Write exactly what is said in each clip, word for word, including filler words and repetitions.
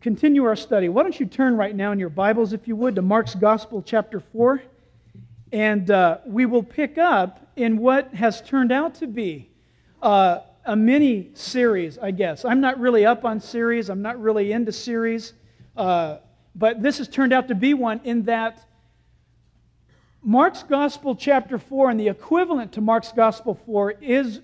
continue our study, why don't you turn right now in your Bibles, if you would, to Mark's Gospel, chapter four. And uh, we will pick up in what has turned out to be uh, a mini-series, I guess. I'm not really up on series. I'm not really into series. Uh, but this has turned out to be one in that Mark's Gospel, chapter four, and the equivalent to Mark's Gospel four is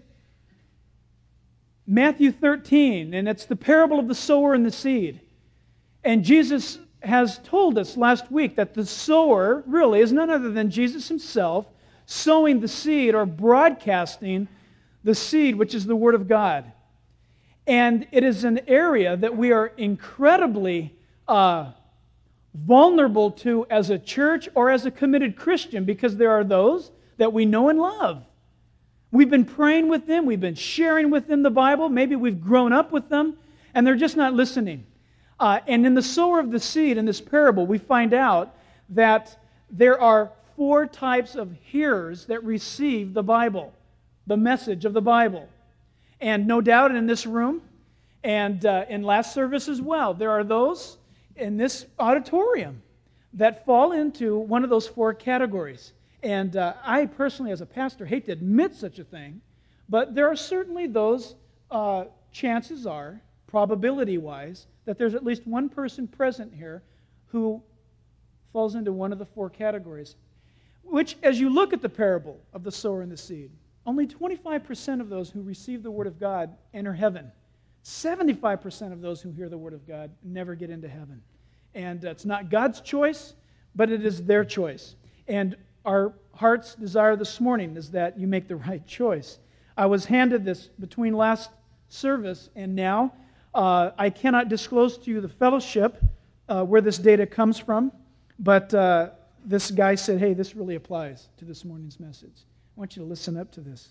Matthew thirteen, and it's the parable of the sower and the seed. And Jesus has told us last week that the sower really is none other than Jesus himself sowing the seed or broadcasting the seed, which is the Word of God. And it is an area that we are incredibly uh, vulnerable to as a church or as a committed Christian, because there are those that we know and love. We've been praying with them, we've been sharing with them the Bible, maybe we've grown up with them, and they're just not listening. Uh, and in the sower of the seed, in this parable, we find out that there are four types of hearers that receive the Bible, the message of the Bible. And no doubt in this room, and uh, in last service as well, there are those in this auditorium that fall into one of those four categories. And uh, I personally, as a pastor, hate to admit such a thing, but there are certainly those, uh, chances are, probability-wise, that there's at least one person present here who falls into one of the four categories. Which, as you look at the parable of the sower and the seed, only twenty-five percent of those who receive the Word of God enter heaven. seventy-five percent of those who hear the Word of God never get into heaven. And uh, it's not God's choice, but it is their choice. And our heart's desire this morning is that you make the right choice. I was handed this between last service and now. Uh, I cannot disclose to you the fellowship uh, where this data comes from, but uh, this guy said, hey, this really applies to this morning's message. I want you to listen up to this.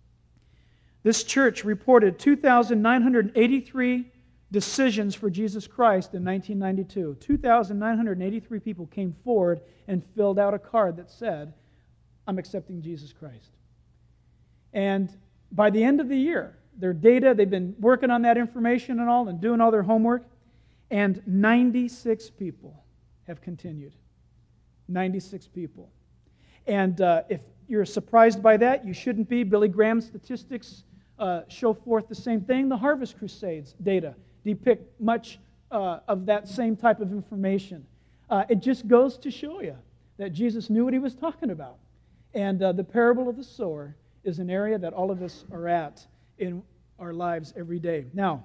This church reported two thousand nine hundred eighty-three decisions for Jesus Christ in nineteen ninety-two. two thousand nine hundred eighty-three people came forward and filled out a card that said, I'm accepting Jesus Christ. And by the end of the year, their data, they've been working on that information and all and doing all their homework, and ninety-six people have continued. ninety-six people. And uh, if you're surprised by that, you shouldn't be. Billy Graham's statistics uh, show forth the same thing. The Harvest Crusades data depict much uh, of that same type of information. Uh, it just goes to show you that Jesus knew what he was talking about. And uh, the parable of the sower is an area that all of us are at in our lives every day. Now,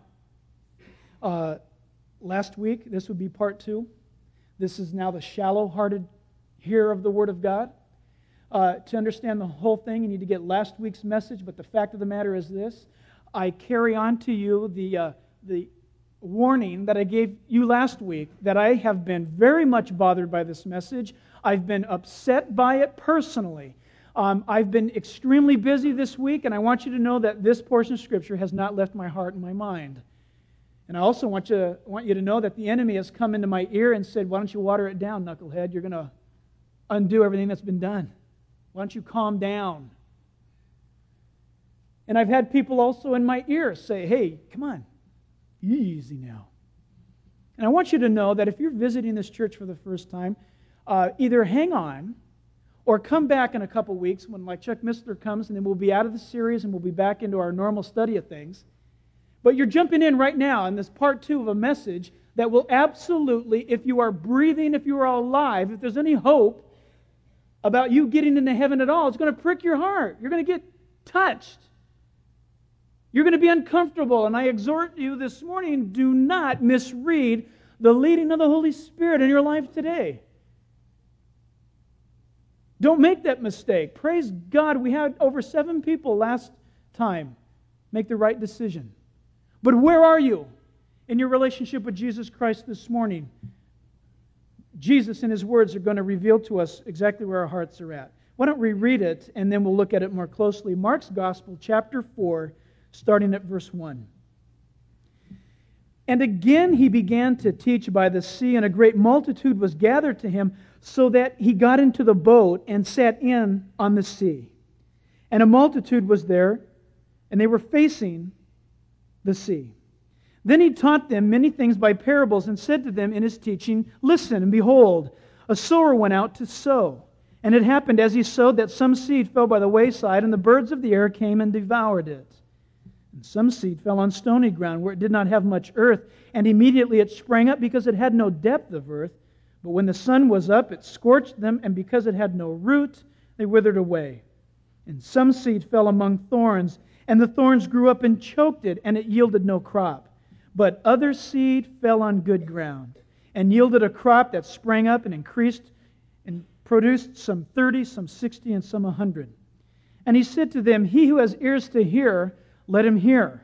uh, last week, this would be part two. This is now the shallow-hearted hearer of the Word of God. Uh, to understand the whole thing, you need to get last week's message, but the fact of the matter is this. I carry on to you the, uh, the warning that I gave you last week, that I have been very much bothered by this message. I've been upset by it personally. Um, I've been extremely busy this week, and I want you to know that this portion of Scripture has not left my heart and my mind. And I also want you, want you to know that the enemy has come into my ear and said, why don't you water it down, knucklehead? You're going to undo everything that's been done. Why don't you calm down? And I've had people also in my ear say, hey, come on, easy now. And I want you to know that if you're visiting this church for the first time, uh, either hang on or come back in a couple weeks when like Chuck Missler comes, and then we'll be out of the series and we'll be back into our normal study of things. But you're jumping in right now in this part two of a message that will absolutely, if you are breathing, if you are alive, if there's any hope about you getting into heaven at all, it's going to prick your heart. You're going to get touched. You're going to be uncomfortable. And I exhort you this morning, do not misread the leading of the Holy Spirit in your life today. Don't make that mistake. Praise God, we had over seven people last time make the right decision. But where are you in your relationship with Jesus Christ this morning? Jesus and His words are going to reveal to us exactly where our hearts are at. Why don't we read it, and then we'll look at it more closely. Mark's Gospel, chapter four, starting at verse one. And again he began to teach by the sea, and a great multitude was gathered to him, so that he got into the boat and sat in on the sea. And a multitude was there, and they were facing the sea. Then he taught them many things by parables and said to them in his teaching, "Listen, and behold, a sower went out to sow. And it happened as he sowed that some seed fell by the wayside, and the birds of the air came and devoured it. And some seed fell on stony ground where it did not have much earth, and immediately it sprang up because it had no depth of earth. But when the sun was up, it scorched them, and because it had no root, they withered away. And some seed fell among thorns, and the thorns grew up and choked it, and it yielded no crop. But other seed fell on good ground, and yielded a crop that sprang up and increased and produced some thirty, some sixty, and some a hundred. And he said to them, He who has ears to hear, let him hear.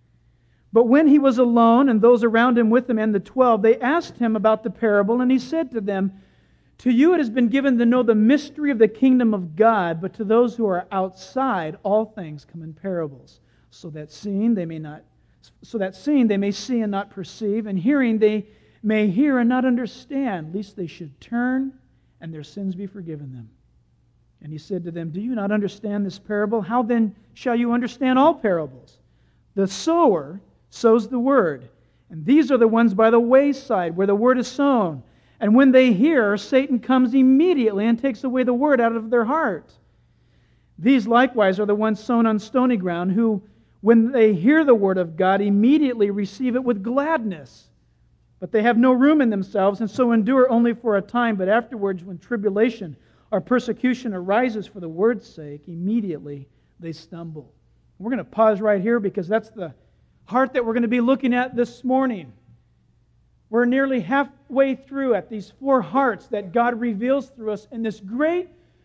But when he was alone, and those around him with him, and the twelve, they asked him about the parable, and he said to them, To you it has been given to know the mystery of the kingdom of God, but to those who are outside, all things come in parables, so that seeing they may not, so that seeing they may see and not perceive, and hearing they may hear and not understand, lest they should turn and their sins be forgiven them. And he said to them, Do you not understand this parable? How then shall you understand all parables? The sower sows the word, and these are the ones by the wayside where the word is sown. And when they hear, Satan comes immediately and takes away the word out of their heart. These likewise are the ones sown on stony ground, who, when they hear the word of God, immediately receive it with gladness. But they have no room in themselves, and so endure only for a time. But afterwards, when tribulation or persecution arises for the word's sake, immediately they stumble. We're going to pause right here because that's the heart that we're going to be looking at this morning. We're nearly halfway through at these four hearts that God reveals through us in this great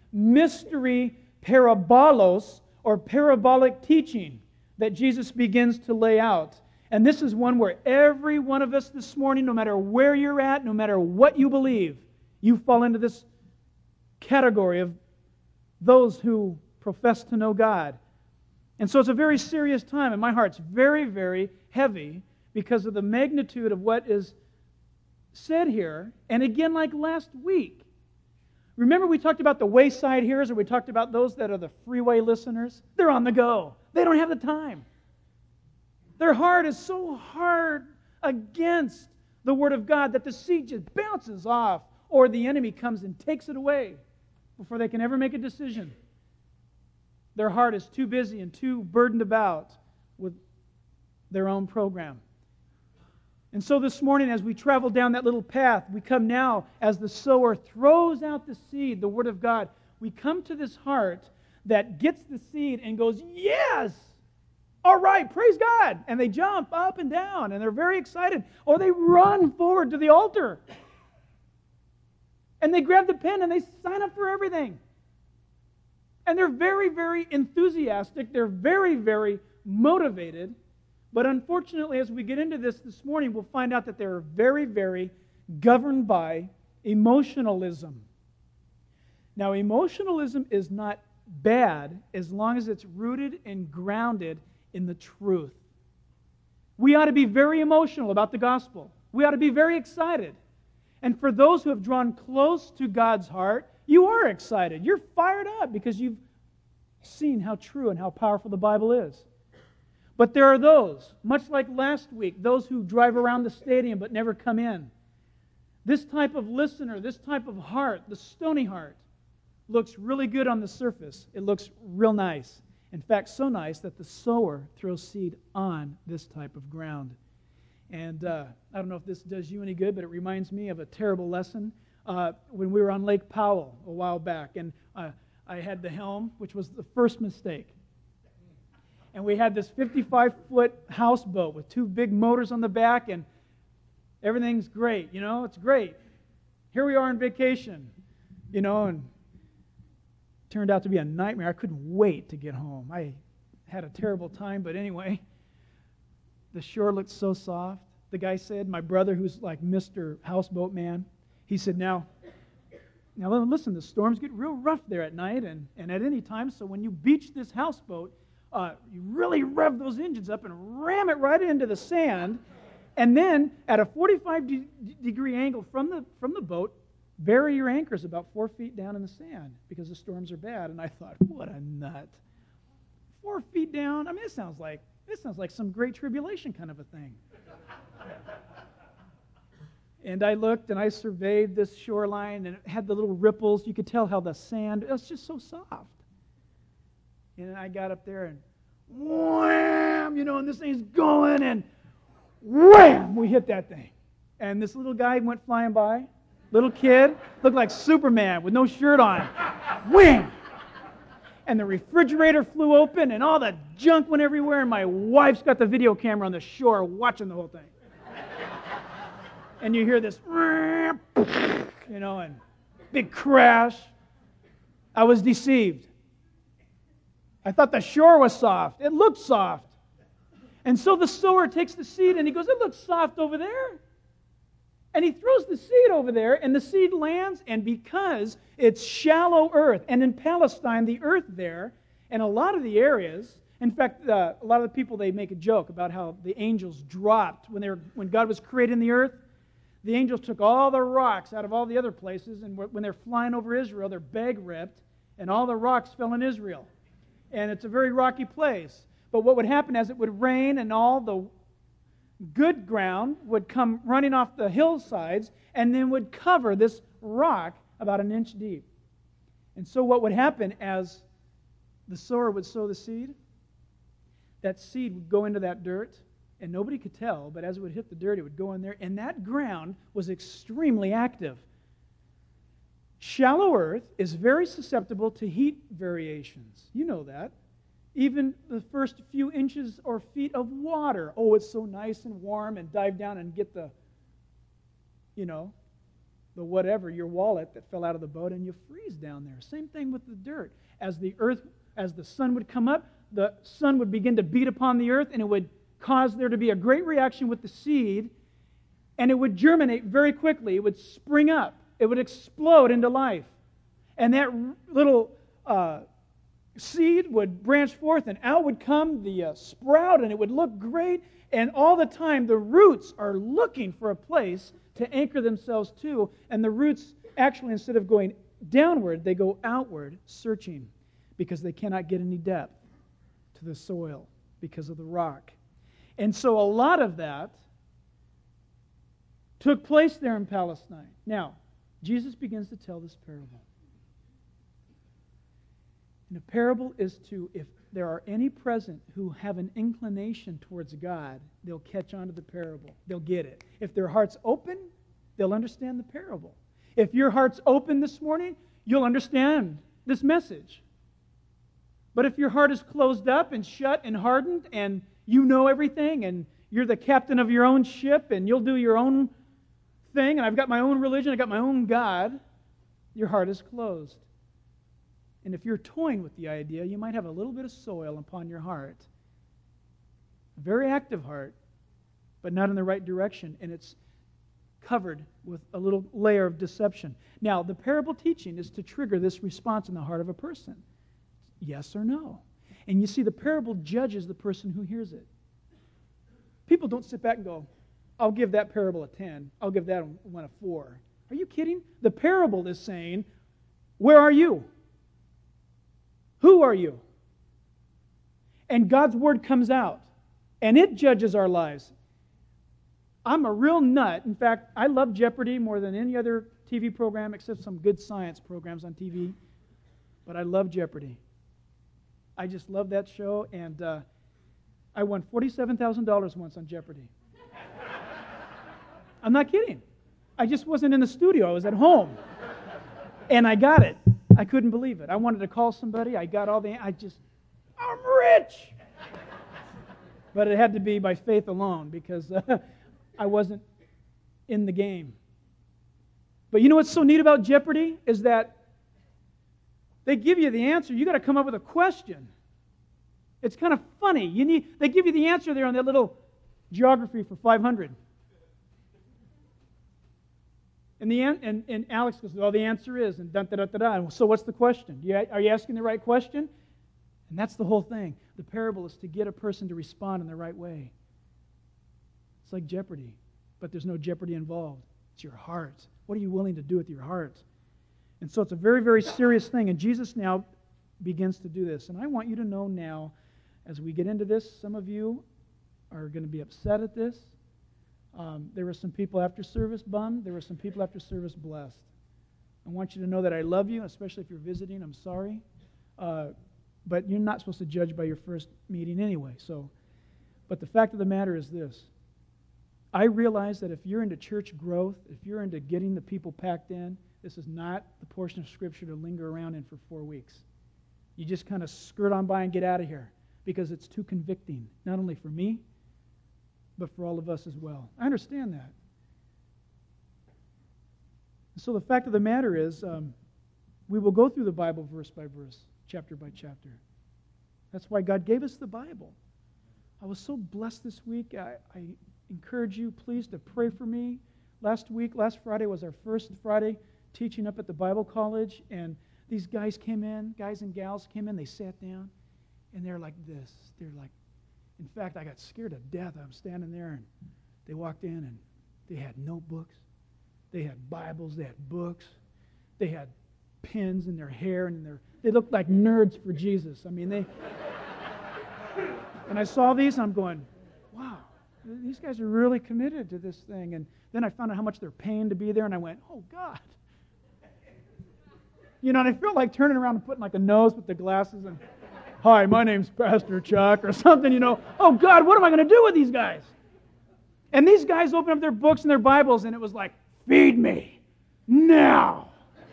mystery parabolos, or parabolic teaching that Jesus begins to lay out. And this is one where every one of us this morning, no matter where you're at, no matter what you believe, you fall into this category of those who profess to know God. And so it's a very serious time, and my heart's very, very heavy because of the magnitude of what is said here. And again, like last week, remember we talked about the wayside hearers, or we talked about those that are the freeway listeners? They're on the go. They don't have the time. Their heart is so hard against the Word of God that the seed just bounces off, or the enemy comes and takes it away before they can ever make a decision. Their heart is too busy and too burdened about with their own program. And so this morning, as we travel down that little path, we come now, as the sower throws out the seed, the Word of God, we come to this heart that gets the seed and goes, yes! All right, praise God! And they jump up and down, and they're very excited. Or they run forward to the altar. And they grab the pen and they sign up for everything. And they're very, very enthusiastic. They're very, very motivated. But unfortunately, as we get into this this morning, we'll find out that they're very, very governed by emotionalism. Now, emotionalism is not bad as long as it's rooted and grounded in the truth. We ought to be very emotional about the gospel. We ought to be very excited. And for those who have drawn close to God's heart, you are excited. You're fired up because you've seen how true and how powerful the Bible is. But there are those, much like last week, those who drive around the stadium but never come in. This type of listener, this type of heart, the stony heart, looks really good on the surface. It looks real nice. In fact, so nice that the sower throws seed on this type of ground. And uh, I don't know if this does you any good, but it reminds me of a terrible lesson uh, when we were on Lake Powell a while back. And uh, I had the helm, which was the first mistake. And we had this fifty-five foot houseboat with two big motors on the back, and everything's great, you know, it's great. Here we are on vacation, you know, and it turned out to be a nightmare. I couldn't wait to get home. I had a terrible time, but anyway, the shore looked so soft. The guy said, my brother, who's like Mister Houseboat Man, he said, now, now listen, the storms get real rough there at night and, and at any time, so when you beach this houseboat, Uh, you really rev those engines up and ram it right into the sand, and then at a forty-five degree angle from the from the boat, bury your anchors about four feet down in the sand because the storms are bad. And I thought, what a nut! Four feet down. I mean, it sounds like this sounds like some great tribulation kind of a thing. And I looked and I surveyed this shoreline, and it had the little ripples. You could tell how the sand, it was just so soft. And I got up there and wham, you know, and this thing's going, and wham, we hit that thing. And this little guy went flying by, little kid, looked like Superman with no shirt on. Wham! And the refrigerator flew open, and all the junk went everywhere, and my wife's got the video camera on the shore watching the whole thing. And you hear this, you know, and big crash. I was deceived. I thought the shore was soft. It looked soft. And so the sower takes the seed, and he goes, it looks soft over there. And he throws the seed over there, and the seed lands, and because it's shallow earth, and in Palestine, the earth there, and a lot of the areas, in fact, uh, a lot of the people, they make a joke about how the angels dropped when they were, when God was creating the earth. The angels took all the rocks out of all the other places, and when they're flying over Israel, their bag ripped, and all the rocks fell in Israel. And it's a very rocky place. But what would happen as it would rain, and all the good ground would come running off the hillsides, and then would cover this rock about an inch deep. And so what would happen as the sower would sow the seed, that seed would go into that dirt, and nobody could tell, but as it would hit the dirt, it would go in there, and that ground was extremely active. Shallow earth is very susceptible to heat variations. You know that. Even the first few inches or feet of water. Oh, it's so nice and warm, and dive down and get the, you know, the whatever, your wallet that fell out of the boat, and you freeze down there. Same thing with the dirt. As the earth, as the sun would come up, the sun would begin to beat upon the earth, and it would cause there to be a great reaction with the seed, and it would germinate very quickly. It would spring up. It would explode into life. And that little uh, seed would branch forth, and out would come the uh, sprout, and it would look great. And all the time, the roots are looking for a place to anchor themselves to. And the roots, actually, instead of going downward, they go outward, searching, because they cannot get any depth to the soil because of the rock. And so a lot of that took place there in Palestine. Now, Jesus begins to tell this parable. And a parable is to, if there are any present who have an inclination towards God, they'll catch on to the parable. They'll get it. If their heart's open, they'll understand the parable. If your heart's open this morning, you'll understand this message. But if your heart is closed up and shut and hardened, and you know everything, and you're the captain of your own ship, and you'll do your own thing, and I've got my own religion, I've got my own God, your heart is closed. And if you're toying with the idea, you might have a little bit of soil upon your heart. A very active heart, but not in the right direction, and it's covered with a little layer of deception. Now, the parable teaching is to trigger this response in the heart of a person. Yes or no? And you see, the parable judges the person who hears it. People don't sit back and go, I'll give that parable a ten. I'll give that one a four. Are you kidding? The parable is saying, where are you? Who are you? And God's word comes out, and it judges our lives. I'm a real nut. In fact, I love Jeopardy more than any other T V program, except some good science programs on T V. But I love Jeopardy. I just love that show, and uh, I won forty-seven thousand dollars once on Jeopardy. I'm not kidding. I just wasn't in the studio. I was at home. And I got it. I couldn't believe it. I wanted to call somebody. I got all the... I just... I'm rich! But it had to be by faith alone, because uh, I wasn't in the game. But you know what's so neat about Jeopardy? Is that they give you the answer. You got to come up with a question. It's kind of funny. You need. They give you the answer there on that little geography for five hundred. And the and, and Alex goes, well, the answer is, and da da da da da. So what's the question? Are you asking the right question? And that's the whole thing. The parable is to get a person to respond in the right way. It's like Jeopardy, but there's no Jeopardy involved. It's your heart. What are you willing to do with your heart? And so it's a very, very serious thing. And Jesus now begins to do this. And I want you to know now, as we get into this, some of you are going to be upset at this. Um, there were some people after service bummed. There were some people after service blessed. I want you to know that I love you, especially if you're visiting. I'm sorry. Uh, but you're not supposed to judge by your first meeting anyway. So, but the fact of the matter is this. I realize that if you're into church growth, if you're into getting the people packed in, this is not the portion of Scripture to linger around in for four weeks. You just kind of skirt on by and get out of here because it's too convicting, not only for me, but for all of us as well. I understand that. So the fact of the matter is, um, we will go through the Bible verse by verse, chapter by chapter. That's why God gave us the Bible. I was so blessed this week. I, I encourage you, please, to pray for me. Last week, last Friday was our first Friday teaching up at the Bible College, and these guys came in, guys and gals came in, they sat down, and they're like this. They're like, in fact, I got scared to death. I'm standing there, and they walked in, and they had notebooks. They had Bibles. They had books. They had pins in their hair, and their, they looked like nerds for Jesus. I mean, they... And I saw these, and I'm going, wow, these guys are really committed to this thing. And then I found out how much they're paying to be there, and I went, oh, God. You know, and I felt like turning around and putting like a nose with the glasses and, hi, my name's Pastor Chuck, or something, you know. Oh, God, what am I going to do with these guys? And these guys opened up their books and their Bibles, and it was like, feed me now.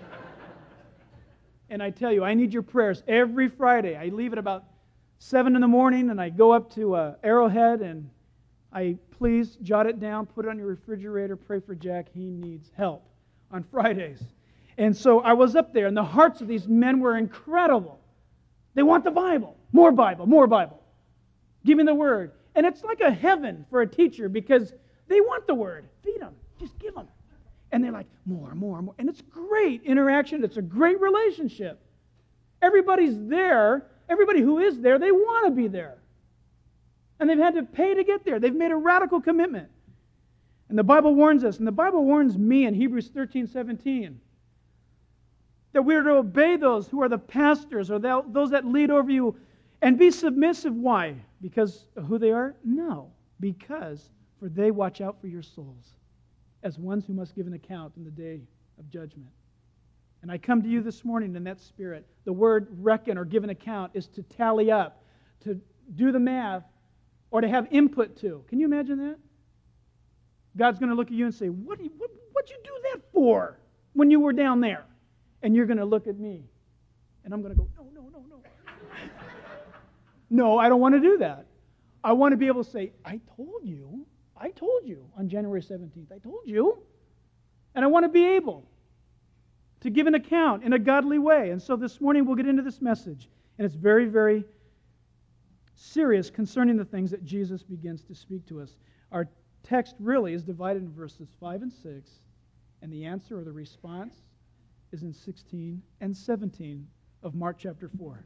And I tell you, I need your prayers every Friday. I leave at about seven in the morning, and I go up to uh, Arrowhead, and I please jot it down, put it on your refrigerator, pray for Jack. He needs help on Fridays. And so I was up there, and the hearts of these men were incredible. They want the Bible. More Bible, more Bible. Give me the Word. And it's like a heaven for a teacher because they want the Word. Feed them. Just give them. And they're like, more, more, more. And it's great interaction. It's a great relationship. Everybody's there. Everybody who is there, they want to be there. And they've had to pay to get there. They've made a radical commitment. And the Bible warns us, and the Bible warns me in Hebrews thirteen seventeen, that we are to obey those who are the pastors or those that lead over you and be submissive. Why? Because of who they are? No. Because for they watch out for your souls as ones who must give an account in the day of judgment. And I come to you this morning in that spirit. The word reckon or give an account is to tally up, to do the math, or to have input to. Can you imagine that? God's going to look at you and say, what do you, what, what'd you do that for when you were down there? And you're going to look at me. And I'm going to go, no, no, no, no. No, I don't want to do that. I want to be able to say, I told you. I told you on January seventeenth. I told you. And I want to be able to give an account in a godly way. And so this morning we'll get into this message. And it's very, very serious concerning the things that Jesus begins to speak to us. Our text really is divided in verses five and six. And the answer or the response is in sixteen and seventeen of Mark chapter four.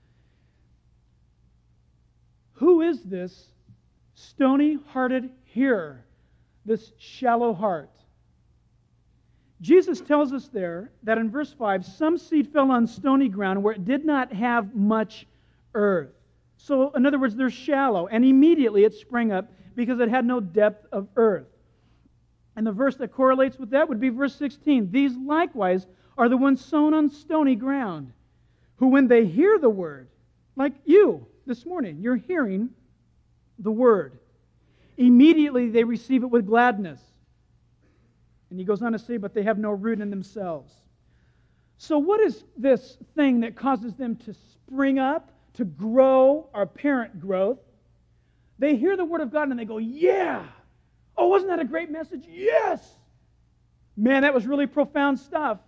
Who is this stony-hearted hearer, this shallow heart? Jesus tells us there that in verse five, some seed fell on stony ground where it did not have much earth. So, in other words, they're shallow, and immediately it sprang up because it had no depth of earth. And the verse that correlates with that would be verse sixteen. These likewise are the ones sown on stony ground, who when they hear the word, like you this morning, you're hearing the word, immediately they receive it with gladness. And he goes on to say, but they have no root in themselves. So what is this thing that causes them to spring up, to grow, or apparent growth? They hear the word of God and they go, yeah! Oh, wasn't that a great message? Yes! Man, that was really profound stuff.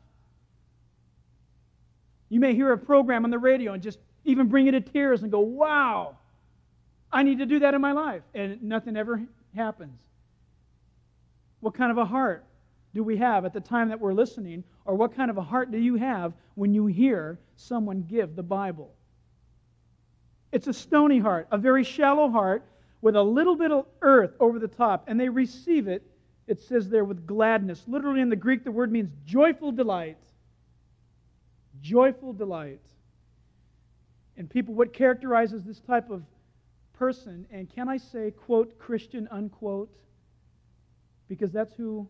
You may hear a program on the radio and just even bring you to tears and go, wow, I need to do that in my life. And nothing ever happens. What kind of a heart do we have at the time that we're listening? Or what kind of a heart do you have when you hear someone give the Bible? It's a stony heart, a very shallow heart with a little bit of earth over the top. And they receive it, it says there, with gladness. Literally in the Greek, the word means joyful delight. Joyful delight. And people, what characterizes this type of person, and can I say, quote, Christian, unquote, because that's who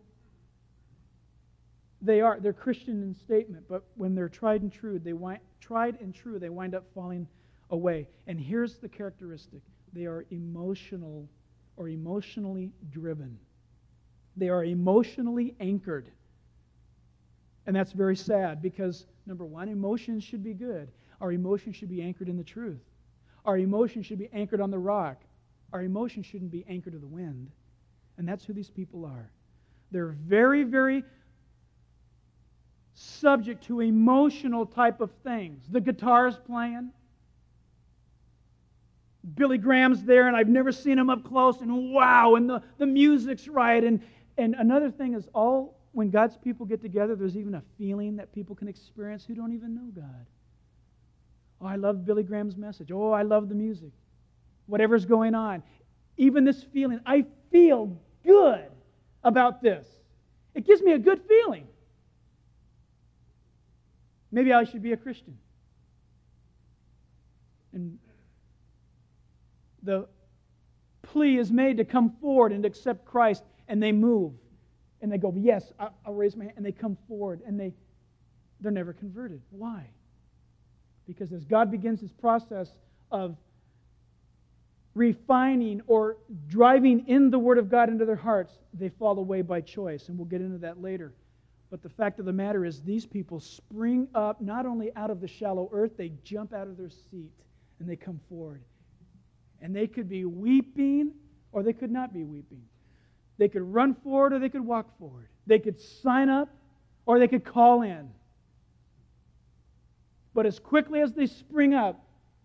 they are. They're Christian in statement, but when they're tried and true, they wind, tried and true, they wind up falling away. And here's the characteristic. They are emotional or emotionally driven. They are emotionally anchored. And that's very sad because, number one, emotions should be good. Our emotions should be anchored in the truth. Our emotions should be anchored on the rock. Our emotions shouldn't be anchored to the wind. And that's who these people are. They're very, very subject to emotional type of things. The guitar's playing. Billy Graham's there, and I've never seen him up close, and wow, and the, the music's right. And, and another thing is, all when God's people get together, there's even a feeling that people can experience who don't even know God. Oh, I love Billy Graham's message. Oh, I love the music. Whatever's going on. Even this feeling, I feel good about this. It gives me a good feeling. Maybe I should be a Christian. And the plea is made to come forward and accept Christ, and they move. And they go, yes, I'll raise my hand. And they come forward, and they, they're never converted. Why? Because as God begins His process of refining or driving in the Word of God into their hearts, they fall away by choice. And we'll get into that later. But the fact of the matter is, these people spring up not only out of the shallow earth, they jump out of their seat, and they come forward. And they could be weeping, or they could not be weeping. They could run forward, or they could walk forward. They could sign up, or they could call in. But as quickly as they spring up,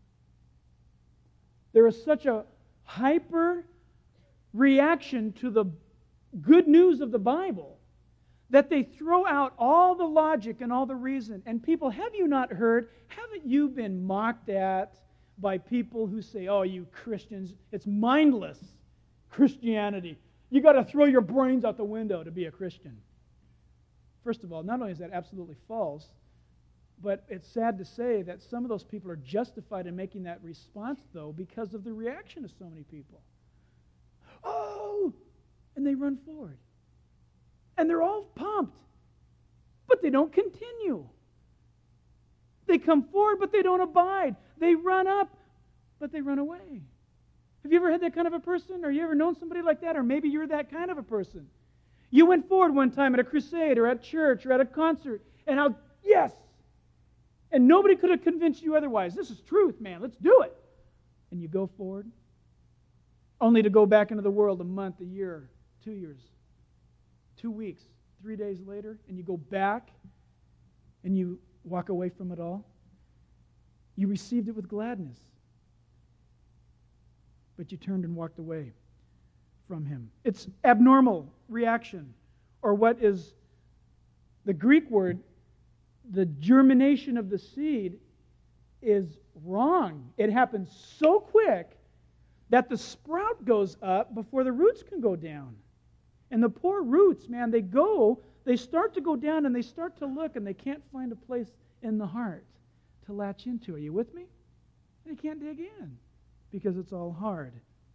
there is such a hyper reaction to the good news of the Bible that they throw out all the logic and all the reason. And people, have you not heard, haven't you been mocked at by people who say, oh, you Christians, it's mindless Christianity. You got to throw your brains out the window to be a Christian. First of all, not only is that absolutely false, but it's sad to say that some of those people are justified in making that response, though, because of the reaction of so many people. Oh! And they run forward. And they're all pumped. But they don't continue. They come forward, but they don't abide. They run up, but they run away. Have you ever had that kind of a person? Or you ever known somebody like that? Or maybe you're that kind of a person. You went forward one time at a crusade or at church or at a concert, and how, yes! And nobody could have convinced you otherwise. This is truth, man. Let's do it. And you go forward, only to go back into the world a month, a year, two years, two weeks, three days later, and you go back and you walk away from it all. You received it with gladness, but you turned and walked away from Him. It's abnormal reaction, or what is the Greek word, the germination of the seed is wrong. It happens so quick that the sprout goes up before the roots can go down. And the poor roots, man, they go, they start to go down and they start to look and they can't find a place in the heart to latch into. Are you with me? They can't dig in because it's all hard.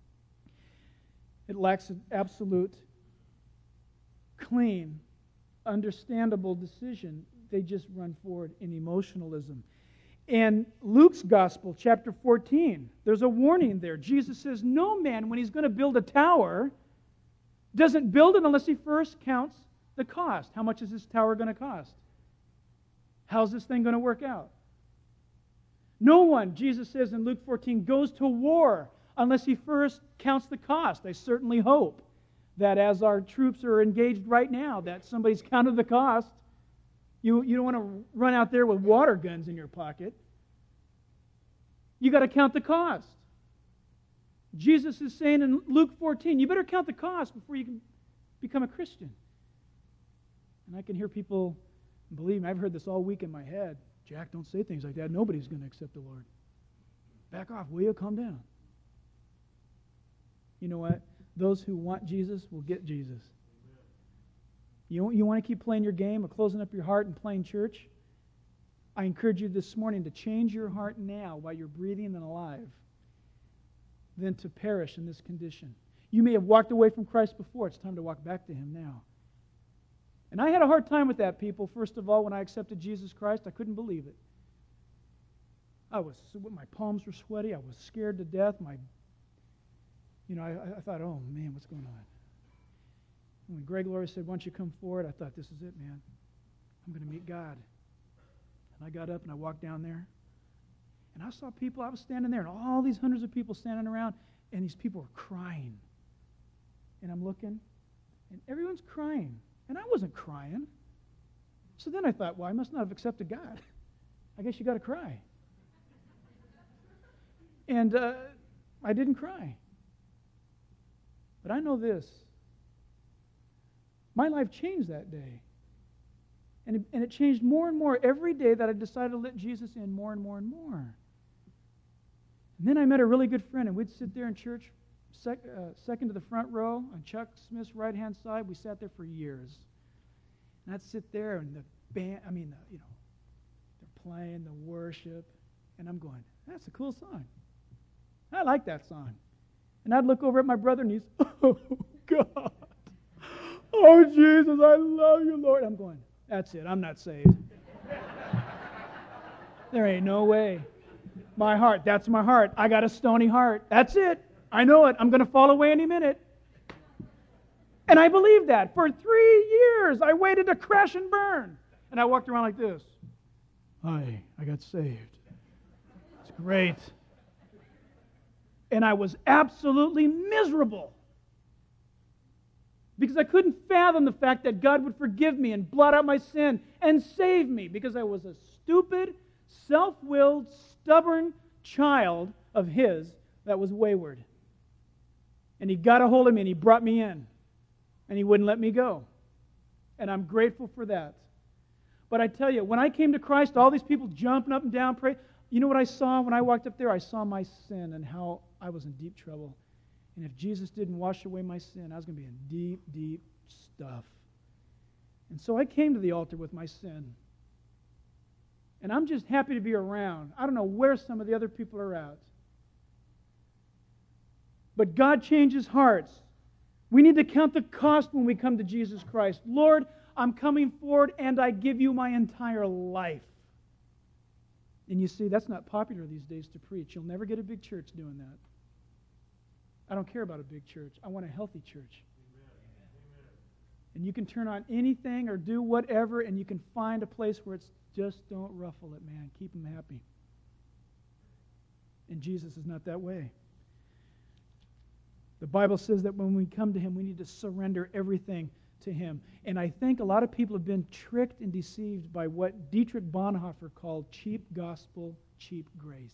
It lacks an absolute, clean, understandable decision. They just run forward in emotionalism. In Luke's Gospel, chapter fourteen, there's a warning there. Jesus says, no man, when he's going to build a tower, doesn't build it unless he first counts the cost. How much is this tower going to cost? How's this thing going to work out? No one, Jesus says in Luke fourteen, goes to war unless he first counts the cost. I certainly hope that as our troops are engaged right now, that somebody's counted the cost. You, you don't want to run out there with water guns in your pocket. You got to count the cost. Jesus is saying in Luke fourteen, you better count the cost before you can become a Christian. And I can hear people, believe me, I've heard this all week in my head. Jack, don't say things like that. Nobody's going to accept the Lord. Back off, will you? Calm down. You know what? Those who want Jesus will get Jesus. You, you want to keep playing your game of closing up your heart and playing church? I encourage you this morning to change your heart now while you're breathing and alive than to perish in this condition. You may have walked away from Christ before. It's time to walk back to Him now. And I had a hard time with that, people. First of all, when I accepted Jesus Christ, I couldn't believe it. I was, my palms were sweaty. I was scared to death. My, you know, I, I thought, oh, man, what's going on? And when Greg Laurie said, why don't you come forward, I thought, this is it, man. I'm going to meet God. And I got up and I walked down there. And I saw people, I was standing there, and all these hundreds of people standing around, and these people were crying. And I'm looking, and everyone's crying. And I wasn't crying. So then I thought, well, I must not have accepted God. I guess you got to cry. And uh, I didn't cry. But I know this. My life changed that day. And it, and it changed more and more every day that I decided to let Jesus in more and more and more. And then I met a really good friend, and we'd sit there in church, sec, uh, second to the front row, on Chuck Smith's right-hand side. We sat there for years. And I'd sit there, and the band, I mean, the, you know, they're playing the worship, and I'm going, that's a cool song. I like that song. And I'd look over at my brother, and he's, oh, God. Oh, Jesus, I love you, Lord. I'm going, that's it. I'm not saved. There ain't no way. My heart, that's my heart. I got a stony heart. That's it. I know it. I'm going to fall away any minute. And I believed that. For three years, I waited to crash and burn. And I walked around like this. Hi, I got saved. It's great. And I was absolutely miserable. Because I couldn't fathom the fact that God would forgive me and blot out my sin and save me. Because I was a stupid, self-willed, stubborn child of His that was wayward. And He got a hold of me and He brought me in. And He wouldn't let me go. And I'm grateful for that. But I tell you, when I came to Christ, all these people jumping up and down, praying. You know what I saw when I walked up there? I saw my sin and how I was in deep trouble. And if Jesus didn't wash away my sin, I was going to be in deep, deep stuff. And so I came to the altar with my sin. And I'm just happy to be around. I don't know where some of the other people are at. But God changes hearts. We need to count the cost when we come to Jesus Christ. Lord, I'm coming forward and I give you my entire life. And you see, that's not popular these days to preach. You'll never get a big church doing that. I don't care about a big church. I want a healthy church. Amen. And you can turn on anything or do whatever, and you can find a place where it's just don't ruffle it, man. Keep them happy. And Jesus is not that way. The Bible says that when we come to Him, we need to surrender everything to Him. And I think a lot of people have been tricked and deceived by what Dietrich Bonhoeffer called cheap gospel, cheap grace.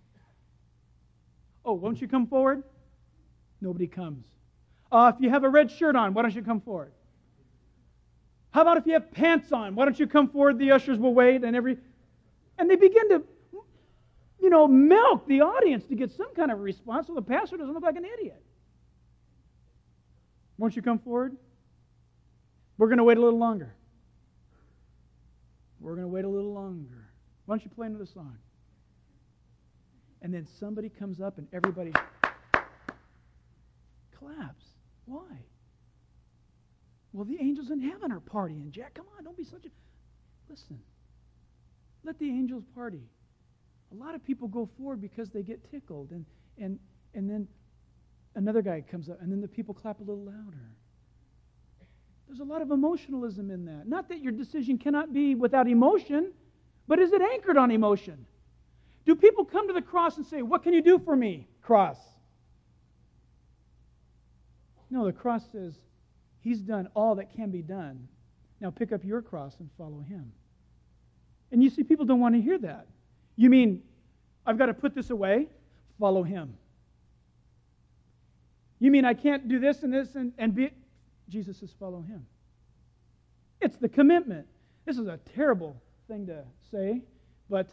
Oh, won't you come forward? Nobody comes. Uh, if you have a red shirt on, why don't you come forward? How about if you have pants on? Why don't you come forward? The ushers will wait, and every and they begin to, you know, milk the audience to get some kind of response so the pastor doesn't look like an idiot. Won't you come forward? We're going to wait a little longer. We're going to wait a little longer. Why don't you play another song? And then somebody comes up and everybody claps. Why? Well, the angels in heaven are partying, Jack. Come on, don't be such a... Listen, let the angels party. A lot of people go forward because they get tickled, and and and then another guy comes up, and then the people clap a little louder. There's a lot of emotionalism in that. Not that your decision cannot be without emotion, but is it anchored on emotion? Do people come to the cross and say, what can you do for me, cross? No, the cross says, He's done all that can be done. Now pick up your cross and follow Him. And you see, people don't want to hear that. You mean, I've got to put this away? Follow Him. You mean I can't do this and this and, and be... Jesus says, follow Him. It's the commitment. This is a terrible thing to say, but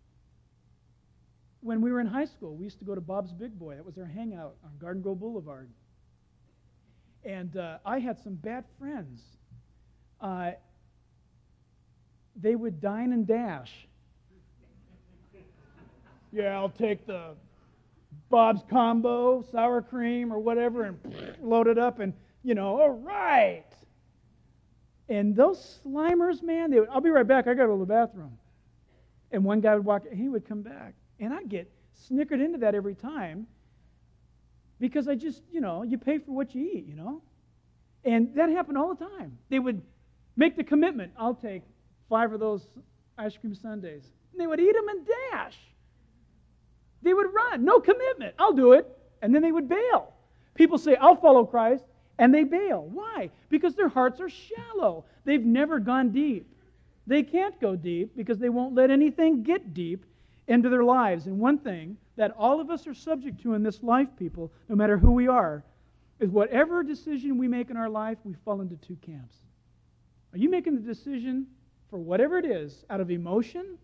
when we were in high school, we used to go to Bob's Big Boy. That was our hangout on Garden Grove Boulevard. And uh, I had some bad friends. Uh, they would dine and dash. Yeah, I'll take the Bob's Combo, sour cream, or whatever, and load it up, and, you know, all right. And those Slimers, man, they would, I'll be right back. I got to go to the bathroom. And one guy would walk, he would come back. And I'd get snickered into that every time because I just, you know, you pay for what you eat, you know. And that happened all the time. They would make the commitment, I'll take five of those ice cream sundaes. And they would eat them and dash. They would run. No commitment. I'll do it. And then they would bail. People say, I'll follow Christ. And they bail. Why? Because their hearts are shallow. They've never gone deep. They can't go deep because they won't let anything get deep into their lives. And one thing that all of us are subject to in this life, people, no matter who we are, is whatever decision we make in our life, we fall into two camps. Are you making the decision for whatever it is out of emotion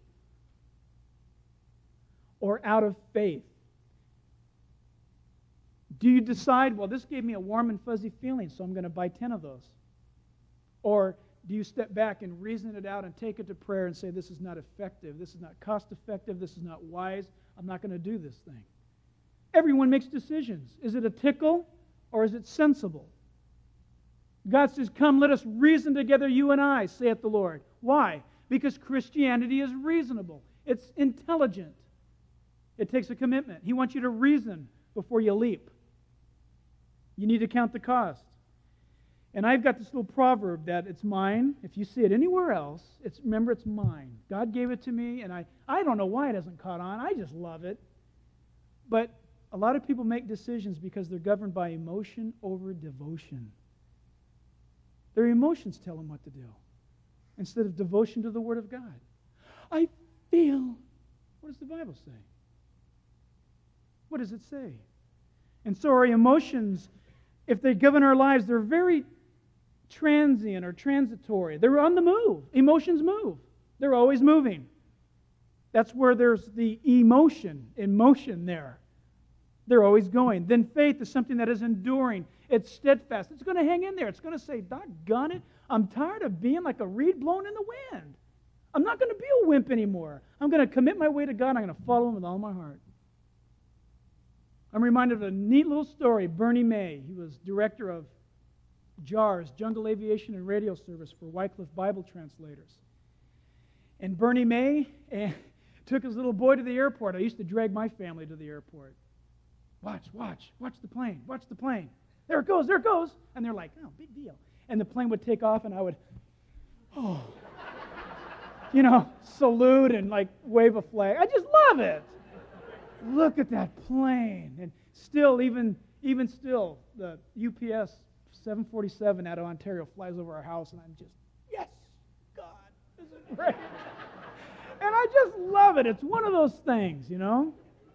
or out of faith? Do you decide, well, this gave me a warm and fuzzy feeling, so I'm going to buy ten of those? Or do you step back and reason it out and take it to prayer and say, this is not effective, this is not cost effective, this is not wise, I'm not going to do this thing? Everyone makes decisions. Is it a tickle or is it sensible? God says, come, let us reason together, you and I, saith the Lord. Why? Because Christianity is reasonable. It's intelligent. It takes a commitment. He wants you to reason before you leap. You need to count the cost. And I've got this little proverb that it's mine. If you see it anywhere else, it's remember it's mine. God gave it to me, and I, I don't know why it hasn't caught on. I just love it. But a lot of people make decisions because they're governed by emotion over devotion. Their emotions tell them what to do instead of devotion to the Word of God. I feel. What does the Bible say? What does it say? And so our emotions, if they govern our lives, they're very transient or transitory. They're on the move. Emotions move. They're always moving. That's where there's the emotion, in motion there. They're always going. Then faith is something that is enduring. It's steadfast. It's going to hang in there. It's going to say, doggone it, I'm tired of being like a reed blown in the wind. I'm not going to be a wimp anymore. I'm going to commit my way to God. I'm going to follow Him with all my heart. I'm reminded of a neat little story. Bernie May, he was director of JARS, Jungle Aviation and Radio Service for Wycliffe Bible Translators. And Bernie May eh, took his little boy to the airport. I used to drag my family to the airport. Watch, watch, watch the plane, watch the plane. There it goes, there it goes. And they're like, oh, big deal. And the plane would take off and I would, oh, you know, salute and like wave a flag. I just love it. Look at that plane. And still, even even still, the U P S seven forty-seven out of Ontario flies over our house, and I'm just, yes, God, this is great. And I just love it. It's one of those things, you know.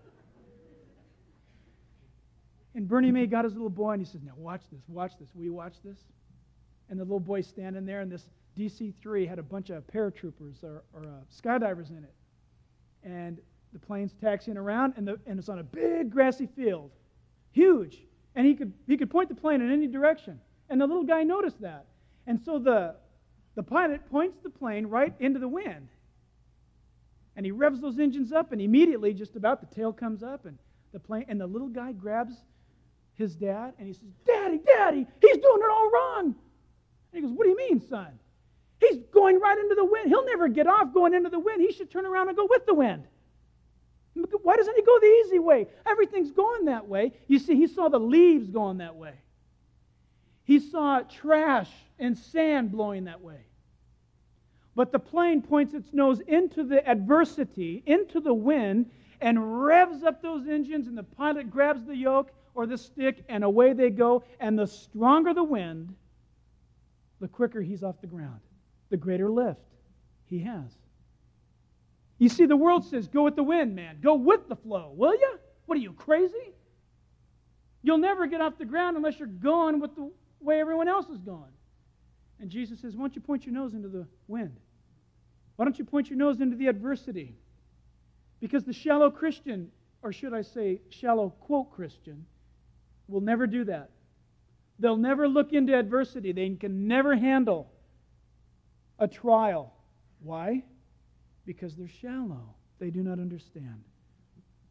And Bernie May got his little boy, and he says, now watch this, watch this. Will you watch this? And the little boy's standing there, and this D C three had a bunch of paratroopers or, or uh, skydivers in it. And the plane's taxiing around, and, the, and it's on a big grassy field. Huge. And he could he could point the plane in any direction. And the little guy noticed that. And so the, the pilot points the plane right into the wind. And he revs those engines up, and immediately, just about, the tail comes up, and the plane, and the little guy grabs his dad, and he says, Daddy, Daddy, he's doing it all wrong. And he goes, what do you mean, son? He's going right into the wind. He'll never get off going into the wind. He should turn around and go with the wind. Why doesn't he go the easy way? Everything's going that way. You see, he saw the leaves going that way. He saw trash and sand blowing that way. But the plane points its nose into the adversity, into the wind, and revs up those engines, and the pilot grabs the yoke or the stick, and away they go. And the stronger the wind, the quicker he's off the ground, the greater lift he has. You see, the world says, go with the wind, man. Go with the flow, will you? What are you, crazy? You'll never get off the ground unless you're going with the way everyone else is going. And Jesus says, why don't you point your nose into the wind? Why don't you point your nose into the adversity? Because the shallow Christian, or should I say shallow, quote, Christian, will never do that. They'll never look into adversity. They can never handle a trial. Why? Because they're shallow. They do not understand.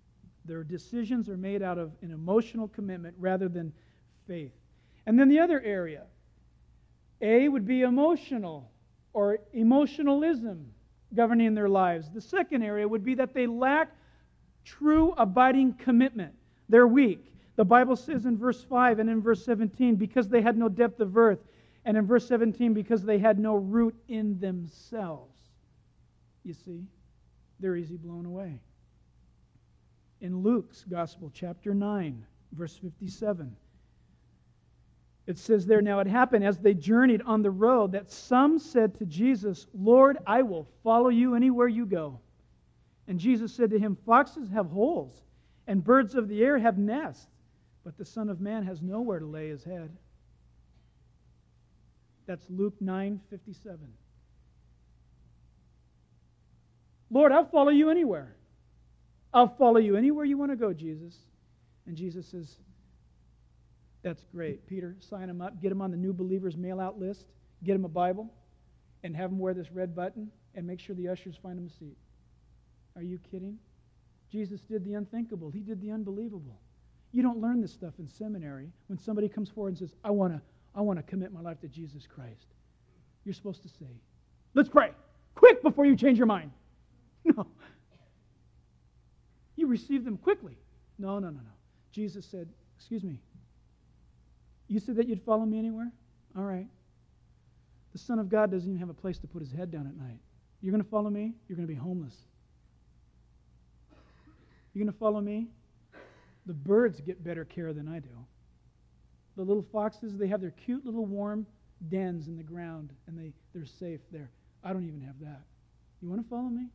Their decisions are made out of an emotional commitment rather than faith. And then the other area, A would be emotional or emotionalism governing their lives. The second area would be that they lack true abiding commitment. They're weak. The Bible says in verse five and in verse seventeen, because they had no depth of earth, and in verse seventeen, because they had no root in themselves. You see, they're easy blown away. In Luke's Gospel, chapter nine, verse fifty-seven, it says there, now it happened as they journeyed on the road that some said to Jesus, Lord, I will follow you anywhere you go. And Jesus said to him, foxes have holes, and birds of the air have nests, but the Son of Man has nowhere to lay his head. That's Luke nine fifty-seven. Lord, I'll follow you anywhere. I'll follow you anywhere you want to go, Jesus. And Jesus says, that's great. Peter, sign him up. Get him on the New Believers mail-out list. Get him a Bible. And have him wear this red button. And make sure the ushers find him a seat. Are you kidding? Jesus did the unthinkable. He did the unbelievable. You don't learn this stuff in seminary when somebody comes forward and says, I want to I want to commit my life to Jesus Christ. You're supposed to say, let's pray. Quick before you change your mind. No. You receive them quickly. No, no, no, no. Jesus said, excuse me, you said that you'd follow me anywhere? All right. The Son of God doesn't even have a place to put his head down at night. You're going to follow me? You're going to be homeless. You're going to follow me? The birds get better care than I do. The little foxes, they have their cute little warm dens in the ground, and they, they're safe there. I don't even have that. You want to follow me?